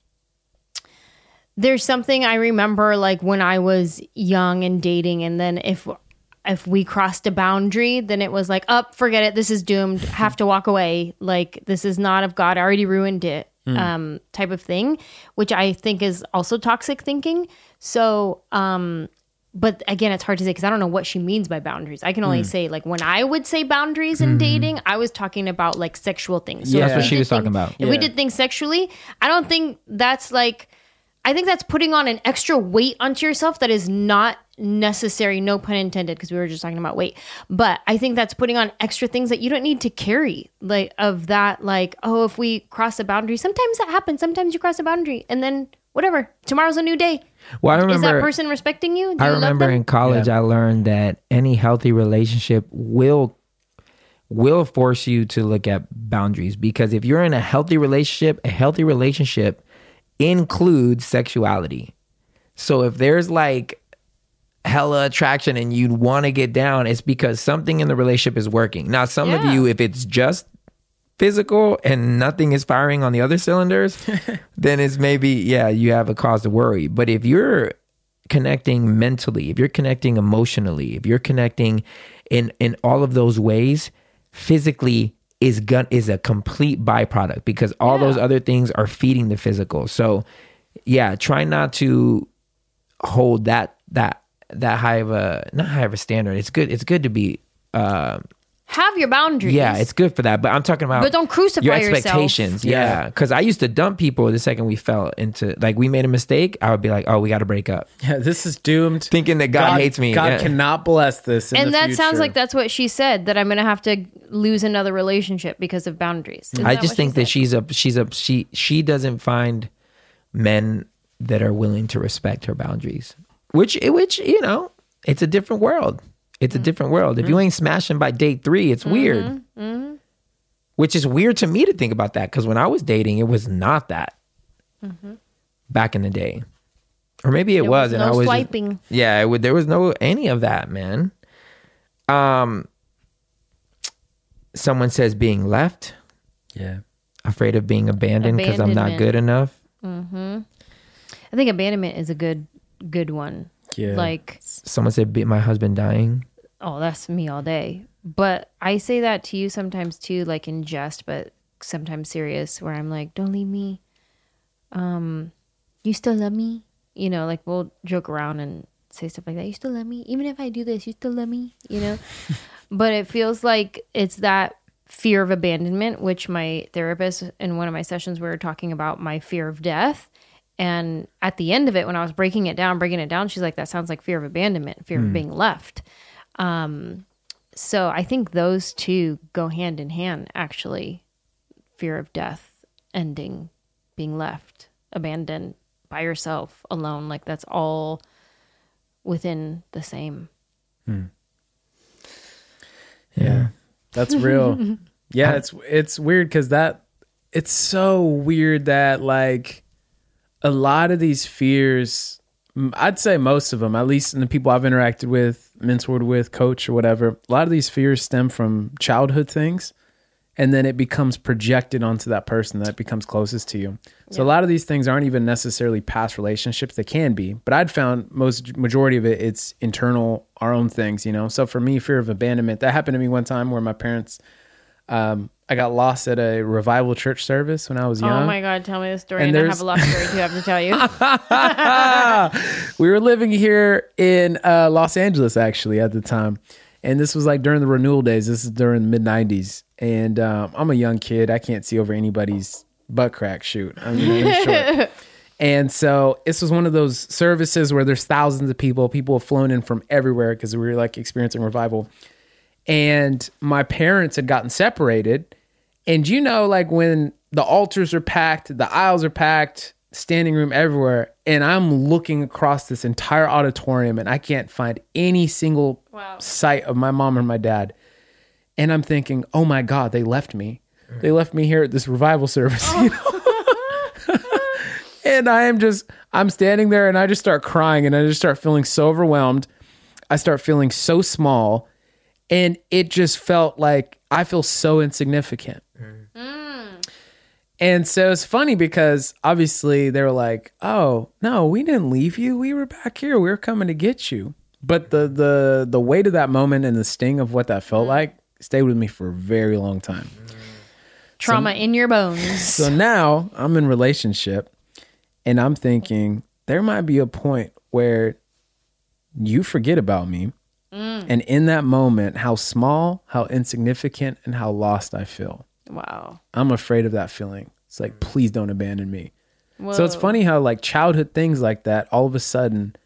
there's something I remember like when I was young and dating, and then if if we crossed a boundary, then it was like, up, oh, forget it. This is doomed. Have to walk away. Like, this is not of God. I already ruined it, mm. um, type of thing, which I think is also toxic thinking. So, um, but again, it's hard to say because I don't know what she means by boundaries. I can only mm. say, like, when I would say boundaries in mm. dating, I was talking about, like, sexual things. So yeah, that's what she was think, talking about. If yeah. we did things sexually, I don't think that's, like, I think that's putting on an extra weight onto yourself that is not necessary, no pun intended, because we were just talking about weight. But I think that's putting on extra things that you don't need to carry, like of that, like, oh, if we cross a boundary, sometimes that happens. Sometimes you cross a boundary and then whatever, tomorrow's a new day. Well, I remember, is that person respecting you? Do I you remember love them? In college, yeah. I learned that any healthy relationship will will force you to look at boundaries, because if you're in a healthy relationship, a healthy relationship includes sexuality. So if there's like hella attraction and you want to get down, it's because something in the relationship is working. Now, some yeah. of you, if it's just physical and nothing is firing on the other cylinders, then it's maybe, yeah, you have a cause to worry. But if you're connecting mentally, if you're connecting emotionally, if you're connecting in, in all of those ways, physically is gun is a complete byproduct, because all yeah. those other things are feeding the physical. So yeah, try not to hold that that that high of a not high of a standard. It's good. It's good to be uh, have your boundaries. Yeah, it's good for that. But I'm talking about, but don't crucify your yourself. expectations. Yeah, because yeah. I used to dump people the second we fell into, like, we made a mistake. I would be like, oh, we got to break up. Yeah, this is doomed. Thinking that God, God hates me. God yeah. cannot bless this. In and the that future. sounds like that's what she said, that I'm going to have to lose another relationship because of boundaries. Isn't I that just think she that she's a she's a she she doesn't find men that are willing to respect her boundaries. Which which you know, it's a different world. It's a different world. If mm-hmm. you ain't smashing by date three, it's mm-hmm. weird. Mm-hmm. Which is weird to me to think about that, because when I was dating, it was not that mm-hmm. back in the day. Or maybe it there was, was and no I was swiping. Just, yeah, it would, there was no any of that, man. Um, someone says being left. Yeah, afraid of being abandoned because I'm not good enough. Mm-hmm. I think abandonment is a good good one. Yeah. Like, someone said, be my husband dying. Oh, that's me all day. But I say that to you sometimes too, like in jest, but sometimes serious, where I'm like, don't leave me. Um, you still love me? You know, like we'll joke around and say stuff like that. You still love me? Even if I do this, you still love me? You know? But it feels like it's that fear of abandonment, which my therapist in one of my sessions, we were talking about my fear of death. And at the end of it, when I was breaking it down, breaking it down, she's like, that sounds like fear of abandonment, fear mm. of being left. Um, so I think those two go hand in hand, actually. Fear of death, ending, being left, abandoned by yourself, alone. Like that's all within the same. Hmm. Yeah, that's real. Yeah, it's it's weird because that it's so weird that like a lot of these fears, I'd say most of them, at least in the people I've interacted with, mentored with, coach or whatever, a lot of these fears stem from childhood things. And then it becomes projected onto that person that becomes closest to you. So yeah. a lot of these things aren't even necessarily past relationships. They can be, but I'd found most majority of it, it's internal, our own things, you know? So for me, fear of abandonment, that happened to me one time where my parents, um, I got lost at a revival church service when I was young. Oh my God, tell me the story. And, and I have a lot of stories to have to tell you. We were living here in uh, Los Angeles actually at the time. And this was like during the renewal days. This is during the mid nineties. And um, I'm a young kid. I can't see over anybody's butt crack. Shoot. I'm really short. And so this was one of those services where there's thousands of people. People have flown in from everywhere because we were like experiencing revival. And my parents had gotten separated. And you know, like when the altars are packed, the aisles are packed, standing room everywhere. And I'm looking across this entire auditorium and I can't find any single wow. sight of my mom or my dad. And I'm thinking, oh my God, they left me. They left me here at this revival service. Oh. You know? And I am just, I'm standing there and I just start crying and I just start feeling so overwhelmed. I start feeling so small. And it just felt like I feel so insignificant. Mm. And so it's funny because obviously they were like, oh, no, we didn't leave you. We were back here. We were coming to get you. But the the the weight of that moment and the sting of what that felt like stayed with me for a very long time. Trauma so, in your bones. So now I'm in relationship and I'm thinking there might be a point where you forget about me. Mm. And in that moment, how small, how insignificant, and how lost I feel. Wow. I'm afraid of that feeling. It's like, please don't abandon me. Whoa. So it's funny how like childhood things like that all of a sudden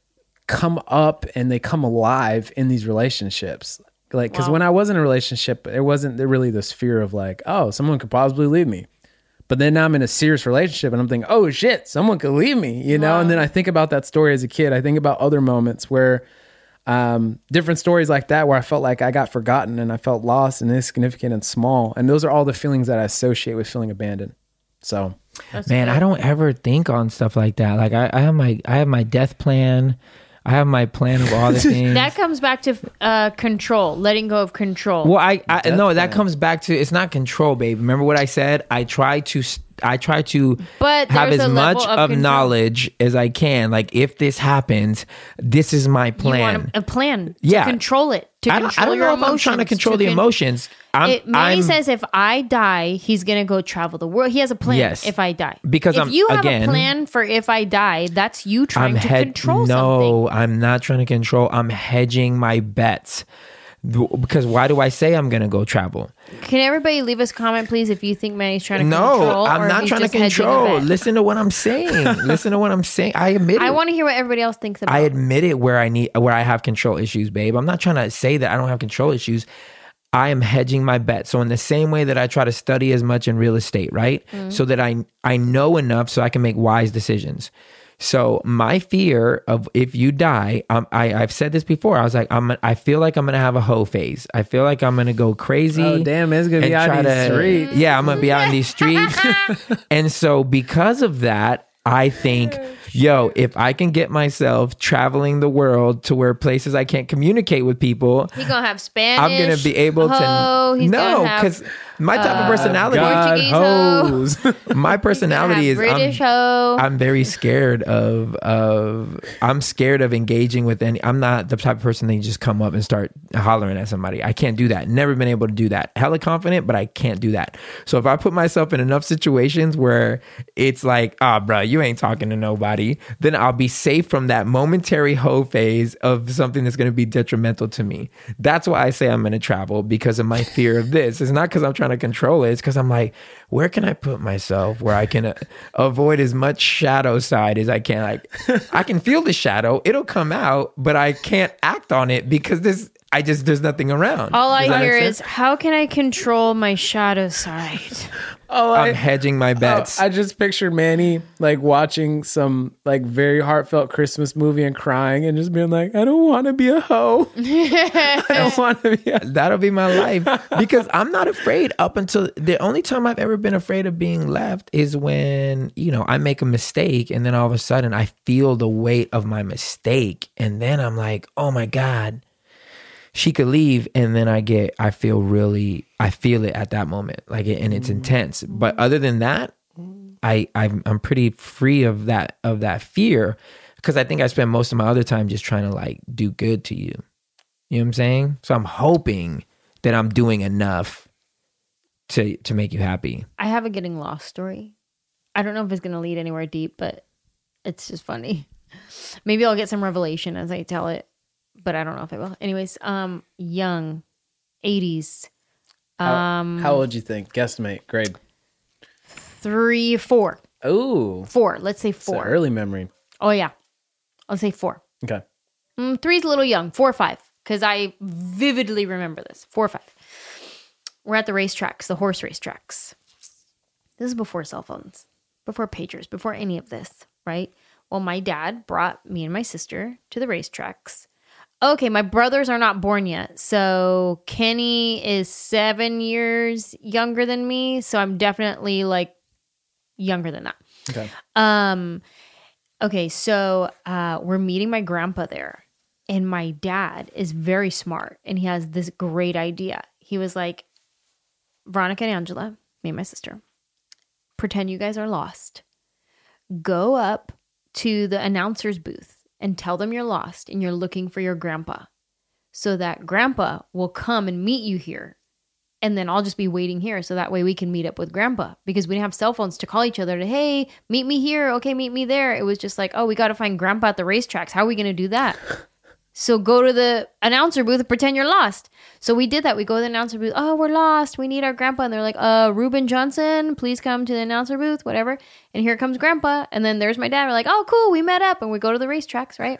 come up and they come alive in these relationships. Like, because wow. when I was in a relationship, there wasn't really this fear of like, oh, someone could possibly leave me. But then now I'm in a serious relationship and I'm thinking, oh shit, someone could leave me, you know? Wow. And then I think about that story as a kid. I think about other moments where um, different stories like that, where I felt like I got forgotten and I felt lost and insignificant and small. And those are all the feelings that I associate with feeling abandoned. So, That's man, good. I don't ever think on stuff like that. Like I, I have my, I have my death plan. I have my plan of all the things. That comes back to uh, control, letting go of control. Well, I, I no, that comes back to, it's not control, babe. Remember what I said? I try to, I try to but have as much of, of knowledge as I can. Like if this happens, this is my plan. You want a, a plan to yeah. control it. To I don't, control I don't your know if emotions. I'm trying to control to the con- emotions. I'm, it, Manny I'm, says if I die, he's going to go travel the world. He has a plan yes, if I die. Because if I'm, you have again, a plan for if I die, that's you trying I'm to head, control no, something. No, I'm not trying to control. I'm hedging my bets. Because why do I say I'm going to go travel? Can everybody leave us a comment, please, if you think Manny's trying to no, control? No, I'm or not if trying he's to just control. Listen to what I'm saying. Listen to what I'm saying. I admit it. I want to hear what everybody else thinks about I admit it where I need, where I have control issues, babe. I'm not trying to say that I don't have control issues. I am hedging my bet. So in the same way that I try to study as much in real estate, right? Mm-hmm. So that I I know enough so I can make wise decisions. So my fear of if you die, um, I, I've said this before. I was like, I'm, I feel like I'm going to have a hoe phase. I feel like I'm going to go crazy. Oh, damn, it's going to be out in these streets. Yeah, I'm going to be out in these streets. And so because of that, I think, yo, if I can get myself traveling the world to where places I can't communicate with people. He's going to have Spanish. I'm going to be able to. Oh, he's no, because My type of personality. Portuguese hoe. hose. My personality is British I'm, hoe. I'm very scared of of I'm scared of engaging with any. I'm not the type of person that you just come up and start hollering at somebody. I can't do that. Never been able to do that. Hella confident, but I can't do that. So if I put myself in enough situations where it's like, ah, oh, bro, you ain't talking to nobody, then I'll be safe from that momentary hoe phase of something that's going to be detrimental to me. That's why I say I'm going to travel, because of my fear of this. It's not because I'm trying to control it. It's because I'm like, where can I put myself where I can uh, avoid as much shadow side as I can? Like, I can feel the shadow. It'll come out, but I can't act on it because this, I just, there's nothing around. All Does I that hear make is, sense? how can I control my shadow side? Oh, I'm I, hedging my bets. oh, I just pictured Manny like watching some like very heartfelt Christmas movie and crying and just being like, I don't want to be a hoe. I don't want to be a That'll be my life, because I'm not afraid. Up until the only time I've ever been afraid of being left is when, you know, I make a mistake and then all of a sudden I feel the weight of my mistake. And then I'm like, oh my God, she could leave. And then I get, I feel really, I feel it at that moment. Like, it, and it's intense. But other than that, I, I'm, I'm pretty free of that, of that fear. Cause I think I spend most of my other time just trying to like do good to you. You know what I'm saying? So I'm hoping that I'm doing enough to to make you happy. I have a getting lost story. I don't know if it's going to lead anywhere deep, but it's just funny. Maybe I'll get some revelation as I tell it, but I don't know if I will. Anyways, um, young, eighties. Um, How, how old do you think? Guesstimate. Grade. Three, four. Oh, Four. Let's say it's an four. early memory. Oh, yeah. I'll say four. Okay. Mm, three's a little young. Four or five. Because I vividly remember this. Four or five. We're at the racetracks, the horse racetracks. This is before cell phones, before pagers, before any of this, right? Well, my dad brought me and my sister to the racetracks. Okay, my brothers are not born yet. So Kenny is seven years younger than me. So I'm definitely like younger than that. Okay. Um, okay, so uh, we're meeting my grandpa there. And my dad is very smart. And he has this great idea. He was like, Veronica and Angela, me and my sister, pretend you guys are lost. Go up to the announcer's booth and tell them you're lost and you're looking for your grandpa, so that grandpa will come and meet you here. And then I'll just be waiting here. So that way we can meet up with grandpa, because we didn't have cell phones to call each other to, hey, meet me here. Okay, meet me there. It was just like, oh, we got to find grandpa at the racetracks. How are we going to do that? So go to the announcer booth and pretend you're lost. So we did that. We go to the announcer booth. Oh, we're lost. We need our grandpa. And they're like, uh, Reuben Johnson, please come to the announcer booth, whatever. And here comes grandpa. And then there's my dad. We're like, oh, cool. We met up. And we go to the racetracks, right?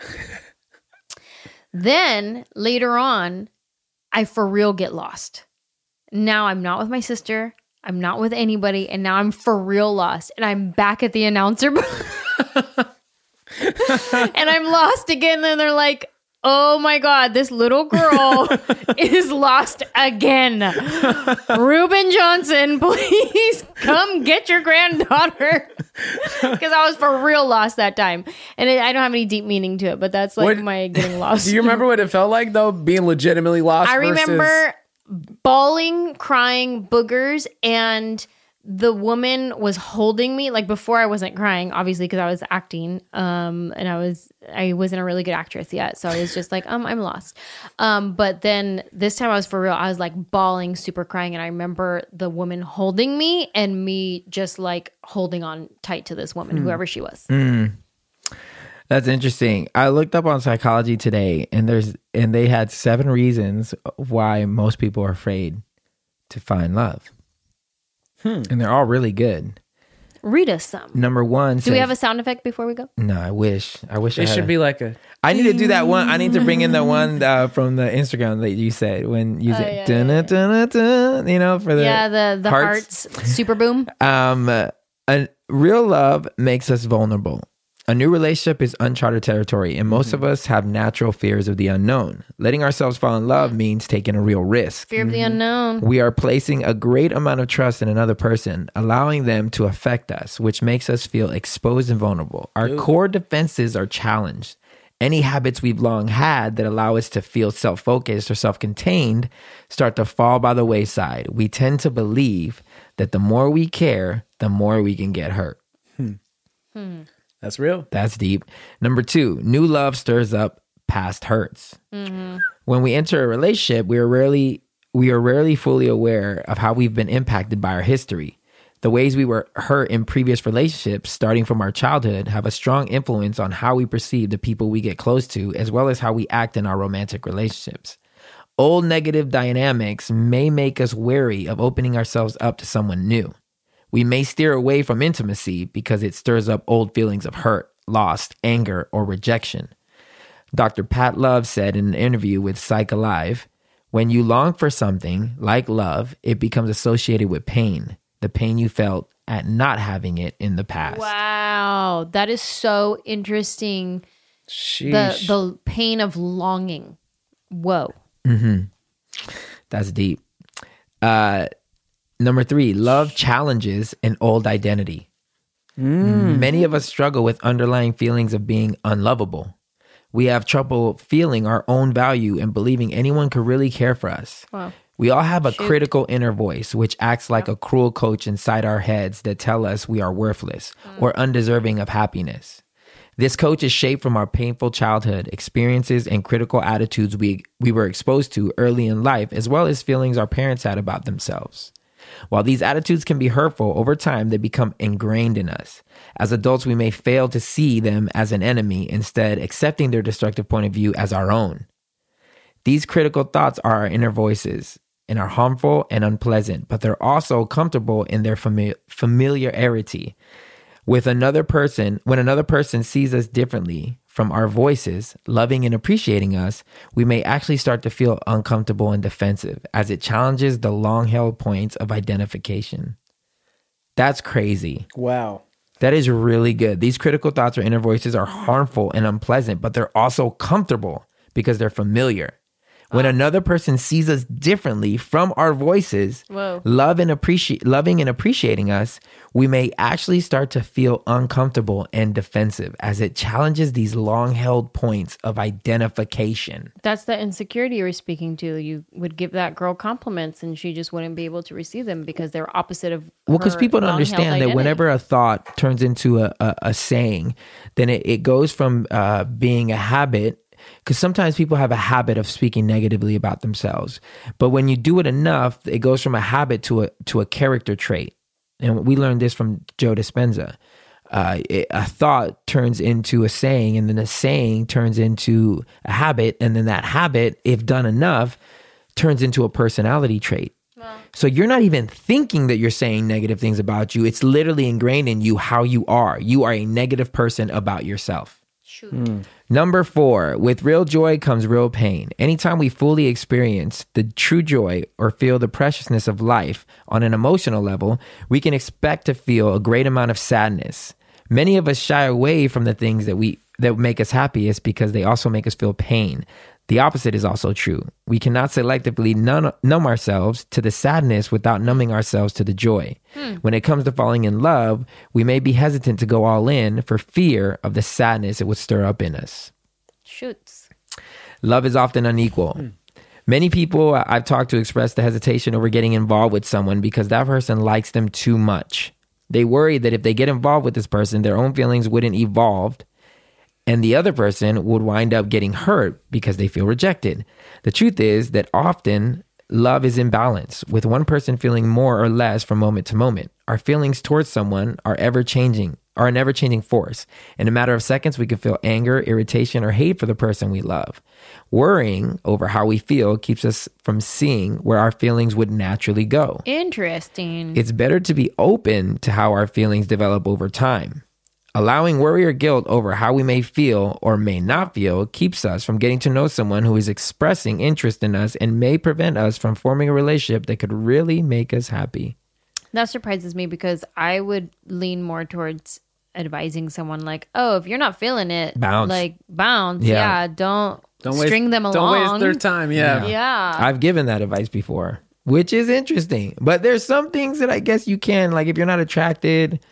Then later on, I for real get lost. Now I'm not with my sister. I'm not with anybody. And now I'm for real lost. And I'm back at the announcer booth. And I'm lost again. And they're like, oh my God, this little girl is lost again. Reuben Johnson, please come get your granddaughter. Because I was for real lost that time. And it, I don't have any deep meaning to it, but that's like What- my getting lost. Do you remember what it felt like though, being legitimately lost? I versus- remember bawling, crying, boogers, and the woman was holding me. Like before, I wasn't crying, obviously, because I was acting, um, and I was I wasn't a really good actress yet, so I was just like, um, I'm lost. Um, but then this time, I was for real. I was like bawling, super crying, and I remember the woman holding me and me just like holding on tight to this woman, whoever she was. That's interesting. I looked up on psychology today, and there's and they had seven reasons why most people are afraid to find love. Hmm. And they're all really good. Read us some. Number one. Do we have a sound effect before we go? No, I wish. I wish I It had should a- be like a. I need to do that one. I need to bring in the one uh, from the Instagram that you said when you Oh, said, yeah, dun, yeah, dun, dun, dun, you know, for the Yeah, the the hearts, super boom. Um, uh, a real love makes us vulnerable. A new relationship is uncharted territory, and most of us have natural fears of the unknown. Letting ourselves fall in love means taking a real risk. Fear of the unknown. We are placing a great amount of trust in another person, allowing them to affect us, which makes us feel exposed and vulnerable. Our core defenses are challenged, Any habits we've long had that allow us to feel self-focused or self-contained start to fall by the wayside. We tend to believe that the more we care, the more we can get hurt. Hmm. Hmm. That's real. That's deep. Number two, new love stirs up past hurts. Mm-hmm. When we enter a relationship, we are rarely we are rarely fully aware of how we've been impacted by our history. The ways we were hurt in previous relationships, starting from our childhood, have a strong influence on how we perceive the people we get close to, as well as how we act in our romantic relationships. Old negative dynamics may make us wary of opening ourselves up to someone new. We may steer away from intimacy because it stirs up old feelings of hurt, loss, anger, or rejection. Doctor Pat Love said in an interview with Psych Alive, when you long for something like love, it becomes associated with pain. The pain you felt at not having it in the past. Wow, that is so interesting. Sheesh. The the pain of longing. Whoa. Mm-hmm. That's deep. Uh, number three, love challenges an old identity. Mm. Many of us struggle with underlying feelings of being unlovable. We have trouble feeling our own value and believing anyone could really care for us. Wow. We all have a Shoot. critical inner voice, which acts like a cruel coach inside our heads that tell us we are worthless mm. or undeserving of happiness. This coach is shaped from our painful childhood experiences and critical attitudes we, we were exposed to early in life, as well as feelings our parents had about themselves. While these attitudes can be hurtful, over time they become ingrained in us. As adults, we may fail to see them as an enemy, instead accepting their destructive point of view as our own. These critical thoughts are our inner voices and are harmful and unpleasant, but they're also comfortable in their fami- familiarity. With another person, when another person sees us differently from our voices, loving and appreciating us, we may actually start to feel uncomfortable and defensive as it challenges the long-held points of identification. That's crazy. Wow. That is really good. These critical thoughts or inner voices are harmful and unpleasant, but they're also comfortable because they're familiar. When another person sees us differently from our voices, Whoa. love and appreciate, loving and appreciating us, we may actually start to feel uncomfortable and defensive as it challenges these long-held points of identification. That's the insecurity you were speaking to. You would give that girl compliments and she just wouldn't be able to receive them because they're opposite of Well, because her people don't long-held understand that identity. whenever a thought turns into a, a, a saying, then it, it goes from uh, being a habit. Because sometimes people have a habit of speaking negatively about themselves. But when you do it enough, it goes from a habit to a to a character trait. And we learned this from Joe Dispenza. Uh, it, a thought turns into a saying, and then a saying turns into a habit. And then that habit, if done enough, turns into a personality trait. Wow. So you're not even thinking that you're saying negative things about you. It's literally ingrained in you how you are. You are a negative person about yourself. Shoot. Mm. Number four, with real joy comes real pain. Anytime we fully experience the true joy or feel the preciousness of life on an emotional level, we can expect to feel a great amount of sadness. Many of us shy away from the things that we that make us happiest because they also make us feel pain. The opposite is also true. We cannot selectively numb, numb ourselves to the sadness without numbing ourselves to the joy. Hmm. When it comes to falling in love, we may be hesitant to go all in for fear of the sadness it would stir up in us. Shoots. Love is often unequal. Hmm. Many people I've talked to express the hesitation over getting involved with someone because that person likes them too much. They worry that if they get involved with this person, their own feelings wouldn't evolve, and the other person would wind up getting hurt because they feel rejected. The truth is that often love is imbalanced, with one person feeling more or less from moment to moment. Our feelings towards someone are ever changing, are an ever-changing force. In a matter of seconds, we can feel anger, irritation, or hate for the person we love. Worrying over how we feel keeps us from seeing where our feelings would naturally go. Interesting. It's better to be open to how our feelings develop over time. Allowing worry or guilt over how we may feel or may not feel keeps us from getting to know someone who is expressing interest in us and may prevent us from forming a relationship that could really make us happy. That surprises me because I would lean more towards advising someone like, oh, if you're not feeling it, bounce. like bounce. Yeah. Yeah, don't, Don't string waste, them along. Don't waste their time. Yeah. Yeah. I've given that advice before, which is interesting. But there's some things that I guess you can, like if you're not attracted,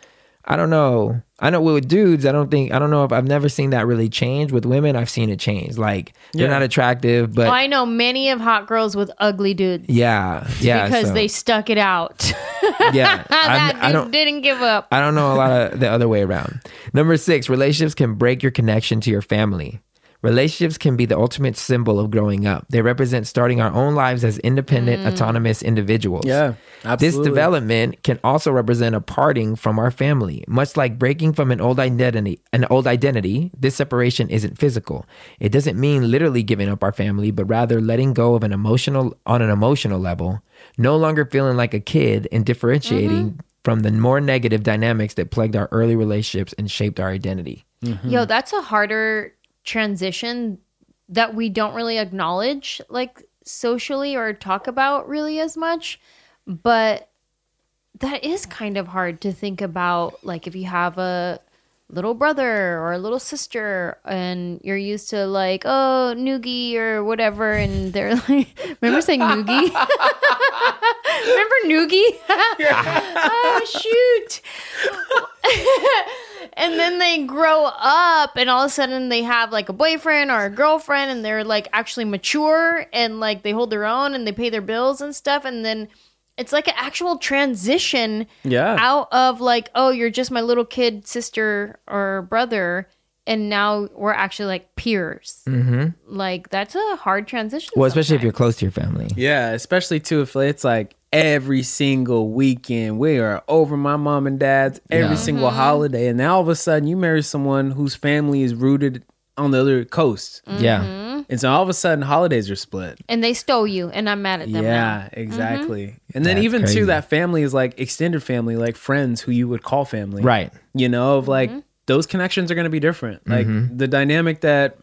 I don't know. I know with dudes, I don't think, I don't know if I've never seen that really change. With women, I've seen it change. Like, they're Yeah. not attractive, but Oh, I know many of hot girls with ugly dudes. yeah, yeah. Because so, they stuck it out. yeah. that I'm- I dude don't, didn't give up. I don't know a lot of the other way around. Number six, relationships can break your connection to your family. Relationships can be the ultimate symbol of growing up. They represent starting our own lives as independent, autonomous individuals. Yeah, This absolutely. development can also represent a parting from our family. Much like breaking from an old identity, an old identity, this separation isn't physical. It doesn't mean literally giving up our family, but rather letting go of an emotional on an emotional level, no longer feeling like a kid and differentiating from the more negative dynamics that plagued our early relationships and shaped our identity. Yo, that's a harder transition that we don't really acknowledge, like socially, or talk about really as much. But that is kind of hard to think about. Like, if you have a little brother or a little sister and you're used to, like, oh, noogie or whatever, and they're like, remember saying noogie? Remember noogie? Oh, shoot. And then they grow up and all of a sudden they have like a boyfriend or a girlfriend and they're like actually mature and like they hold their own and they pay their bills and stuff. And then it's like an actual transition Yeah. out of like, oh, you're just my little kid sister or brother. And now we're actually like peers. Mm-hmm. Like, that's a hard transition. Well, especially if you're sometimes. close to your family. Yeah, especially too if it's like every single weekend we are over my mom and dad's every Yeah. single holiday, and now all of a sudden you marry someone whose family is rooted on the other coast, Yeah. and so all of a sudden holidays are split. And they stole you and I'm mad at them now. Yeah, exactly. And then That's even crazy. too, that family is like extended family, like friends who you would call family, Right. You know, of like those connections are going to be different. Like the dynamic that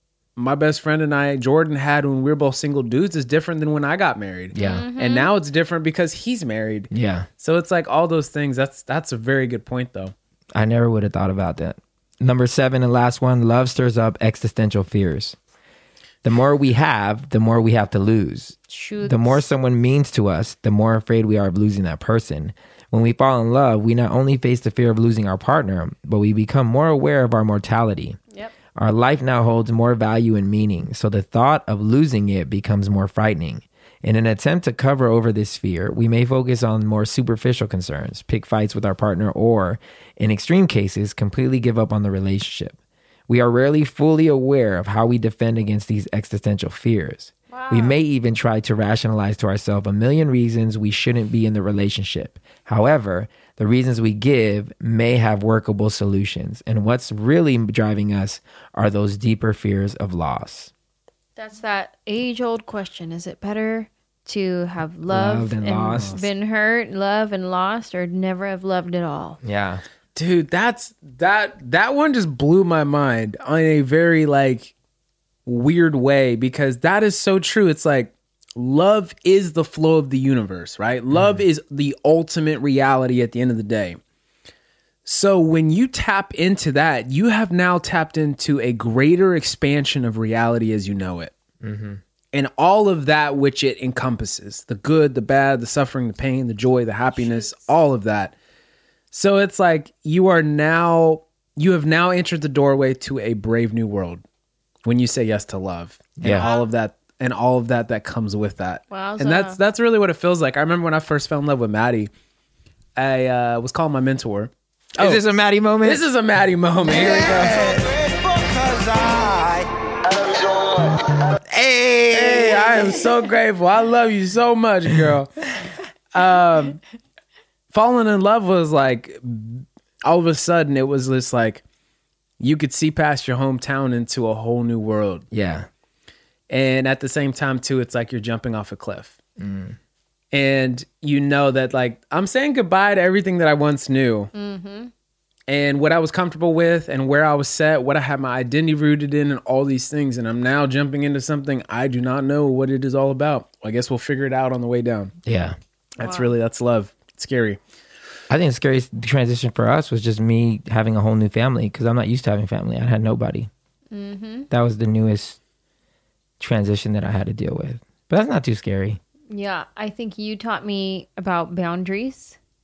my best friend and I, Jordan, had when we were both single dudes is different than when I got married. Yeah. And now it's different because he's married. Yeah. So it's like all those things. That's that's a very good point, though. I never would have thought about that. Number seven and last one, love stirs up existential fears. The more we have, the more we have to lose. Shoot. The more someone means to us, the more afraid we are of losing that person. When we fall in love, we not only face the fear of losing our partner, but we become more aware of our mortality. Yep. Our life now holds more value and meaning, so the thought of losing it becomes more frightening. In an attempt to cover over this fear, we may focus on more superficial concerns, pick fights with our partner, or, in extreme cases, completely give up on the relationship. We are rarely fully aware of how we defend against these existential fears. We may even try to rationalize to ourselves a million reasons we shouldn't be in the relationship. However, the reasons we give may have workable solutions, and what's really driving us are those deeper fears of loss. That's that age-old question. Is it better to have loved, Loved and and lost. been hurt, loved and lost, or never have loved at all? Yeah. Dude, that's that that one just blew my mind on a very like weird way, because that is so true. It's like love is the flow of the universe, right? Love is the ultimate reality at the end of the day. So when you tap into that, you have now tapped into a greater expansion of reality as you know it. And all of that which it encompasses, the good, the bad, the suffering, the pain, the joy, the happiness, all of that. So it's like you are now, you have now entered the doorway to a brave new world when you say yes to love and Yeah. all of that and all of that that comes with that. Wowza. And that's that's really what it feels like. I remember when I first fell in love with Maddie, I uh, was calling my mentor. Is this a Maddie moment? This is a Maddie moment. Here we go. hey! Hey, I am so grateful. I love you so much, girl. Um, falling in love was like, all of a sudden, it was just like, you could see past your hometown into a whole new world. Yeah. And at the same time, too, it's like you're jumping off a cliff. And you know that, like, I'm saying goodbye to everything that I once knew. And what I was comfortable with and where I was set, what I had my identity rooted in, and all these things. And I'm now jumping into something I do not know what it is all about. I guess we'll figure it out on the way down. Yeah. That's really, that's love. It's scary. I think the scariest transition for us was just me having a whole new family, because I'm not used to having family. I had nobody. That was the newest transition that I had to deal with. But that's not too scary. Yeah, I think you taught me about boundaries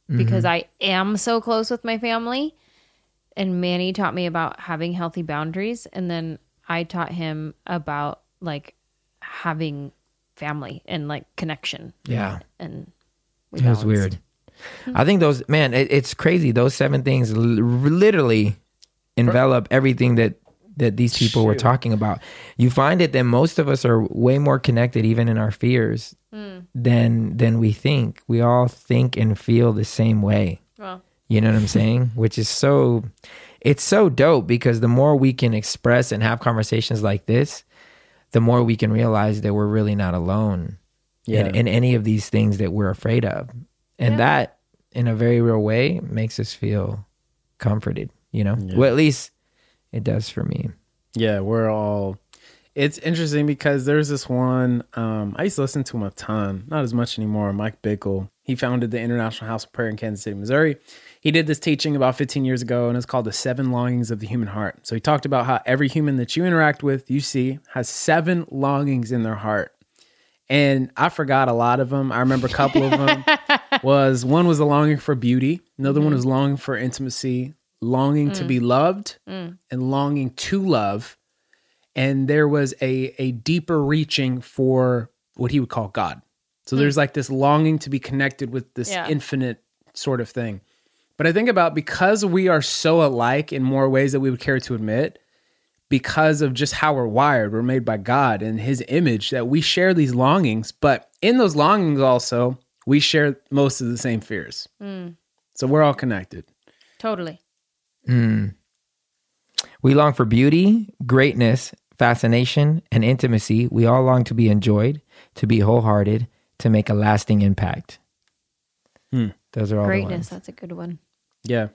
because I am so close with my family. And Manny taught me about having healthy boundaries. And then I taught him about like having family and like connection. Yeah. And we It was balanced. weird. I think those, man, it, it's crazy. Those seven things l- literally envelop everything that, that these people were Shoot. talking about. You find it that most of us are way more connected, even in our fears, than than we think. We all think and feel the same way. Well, You know what I'm saying? Which is so, it's so dope because the more we can express and have conversations like this, the more we can realize that we're really not alone Yeah. in, in any of these things that we're afraid of. And Yeah. that, in a very real way, makes us feel comforted, you know? Yeah. Well, at least it does for me. Yeah, we're all. It's interesting because there's this one. Um, I used to listen to him a ton, not as much anymore. Mike Bickle. He founded the International House of Prayer in Kansas City, Missouri. He did this teaching about fifteen years ago, and it's called The Seven Longings of the Human Heart. So he talked about how every human that you interact with, you see, has seven longings in their heart. And I forgot a lot of them. I remember a couple of them. Was one was a longing for beauty. Another one was longing for intimacy, longing to be loved, and longing to love. And there was a a deeper reaching for what he would call God. So there's like this longing to be connected with this Yeah. infinite sort of thing. But I think about because we are so alike in more ways than we would care to admit, because of just how we're wired, we're made by God and his image, that we share these longings. But in those longings also, we share most of the same fears. So we're all connected. totally. We long for beauty, greatness, fascination, and intimacy. We all long to be enjoyed, to be wholehearted, to make a lasting impact. Those are all the Greatness. ones. That's a good one. Yeah.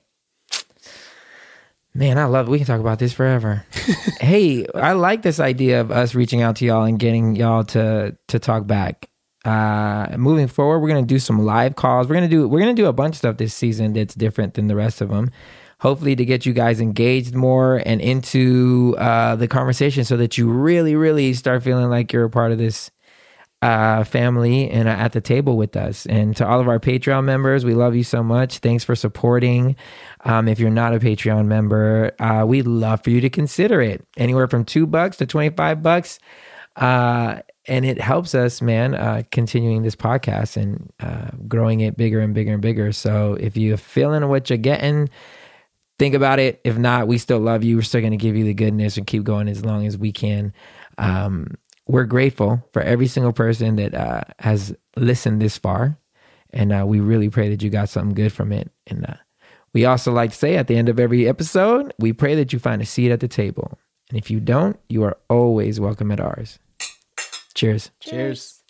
Man, I love it. We can talk about this forever. Hey, I like this idea of us reaching out to y'all and getting y'all to to talk back. Uh, moving forward, we're gonna do some live calls. We're gonna do we're gonna do a bunch of stuff this season that's different than the rest of them. Hopefully, to get you guys engaged more and into uh, the conversation, so that you really, really start feeling like you're a part of this uh, family and uh, at the table with us. And to all of our Patreon members, we love you so much. Thanks for supporting. Um, if you're not a Patreon member, uh, we'd love for you to consider it. Anywhere from two bucks to twenty-five bucks. Uh, and it helps us, man, uh, continuing this podcast and uh, growing it bigger and bigger and bigger. So if you're feeling what you're getting, think about it. If not, we still love you. We're still going to give you the goodness and keep going as long as we can. Um, we're grateful for every single person that uh, has listened this far. And uh, we really pray that you got something good from it. And uh, we also like to say at the end of every episode, we pray that you find a seat at the table. And if you don't, you are always welcome at ours. Cheers. Cheers.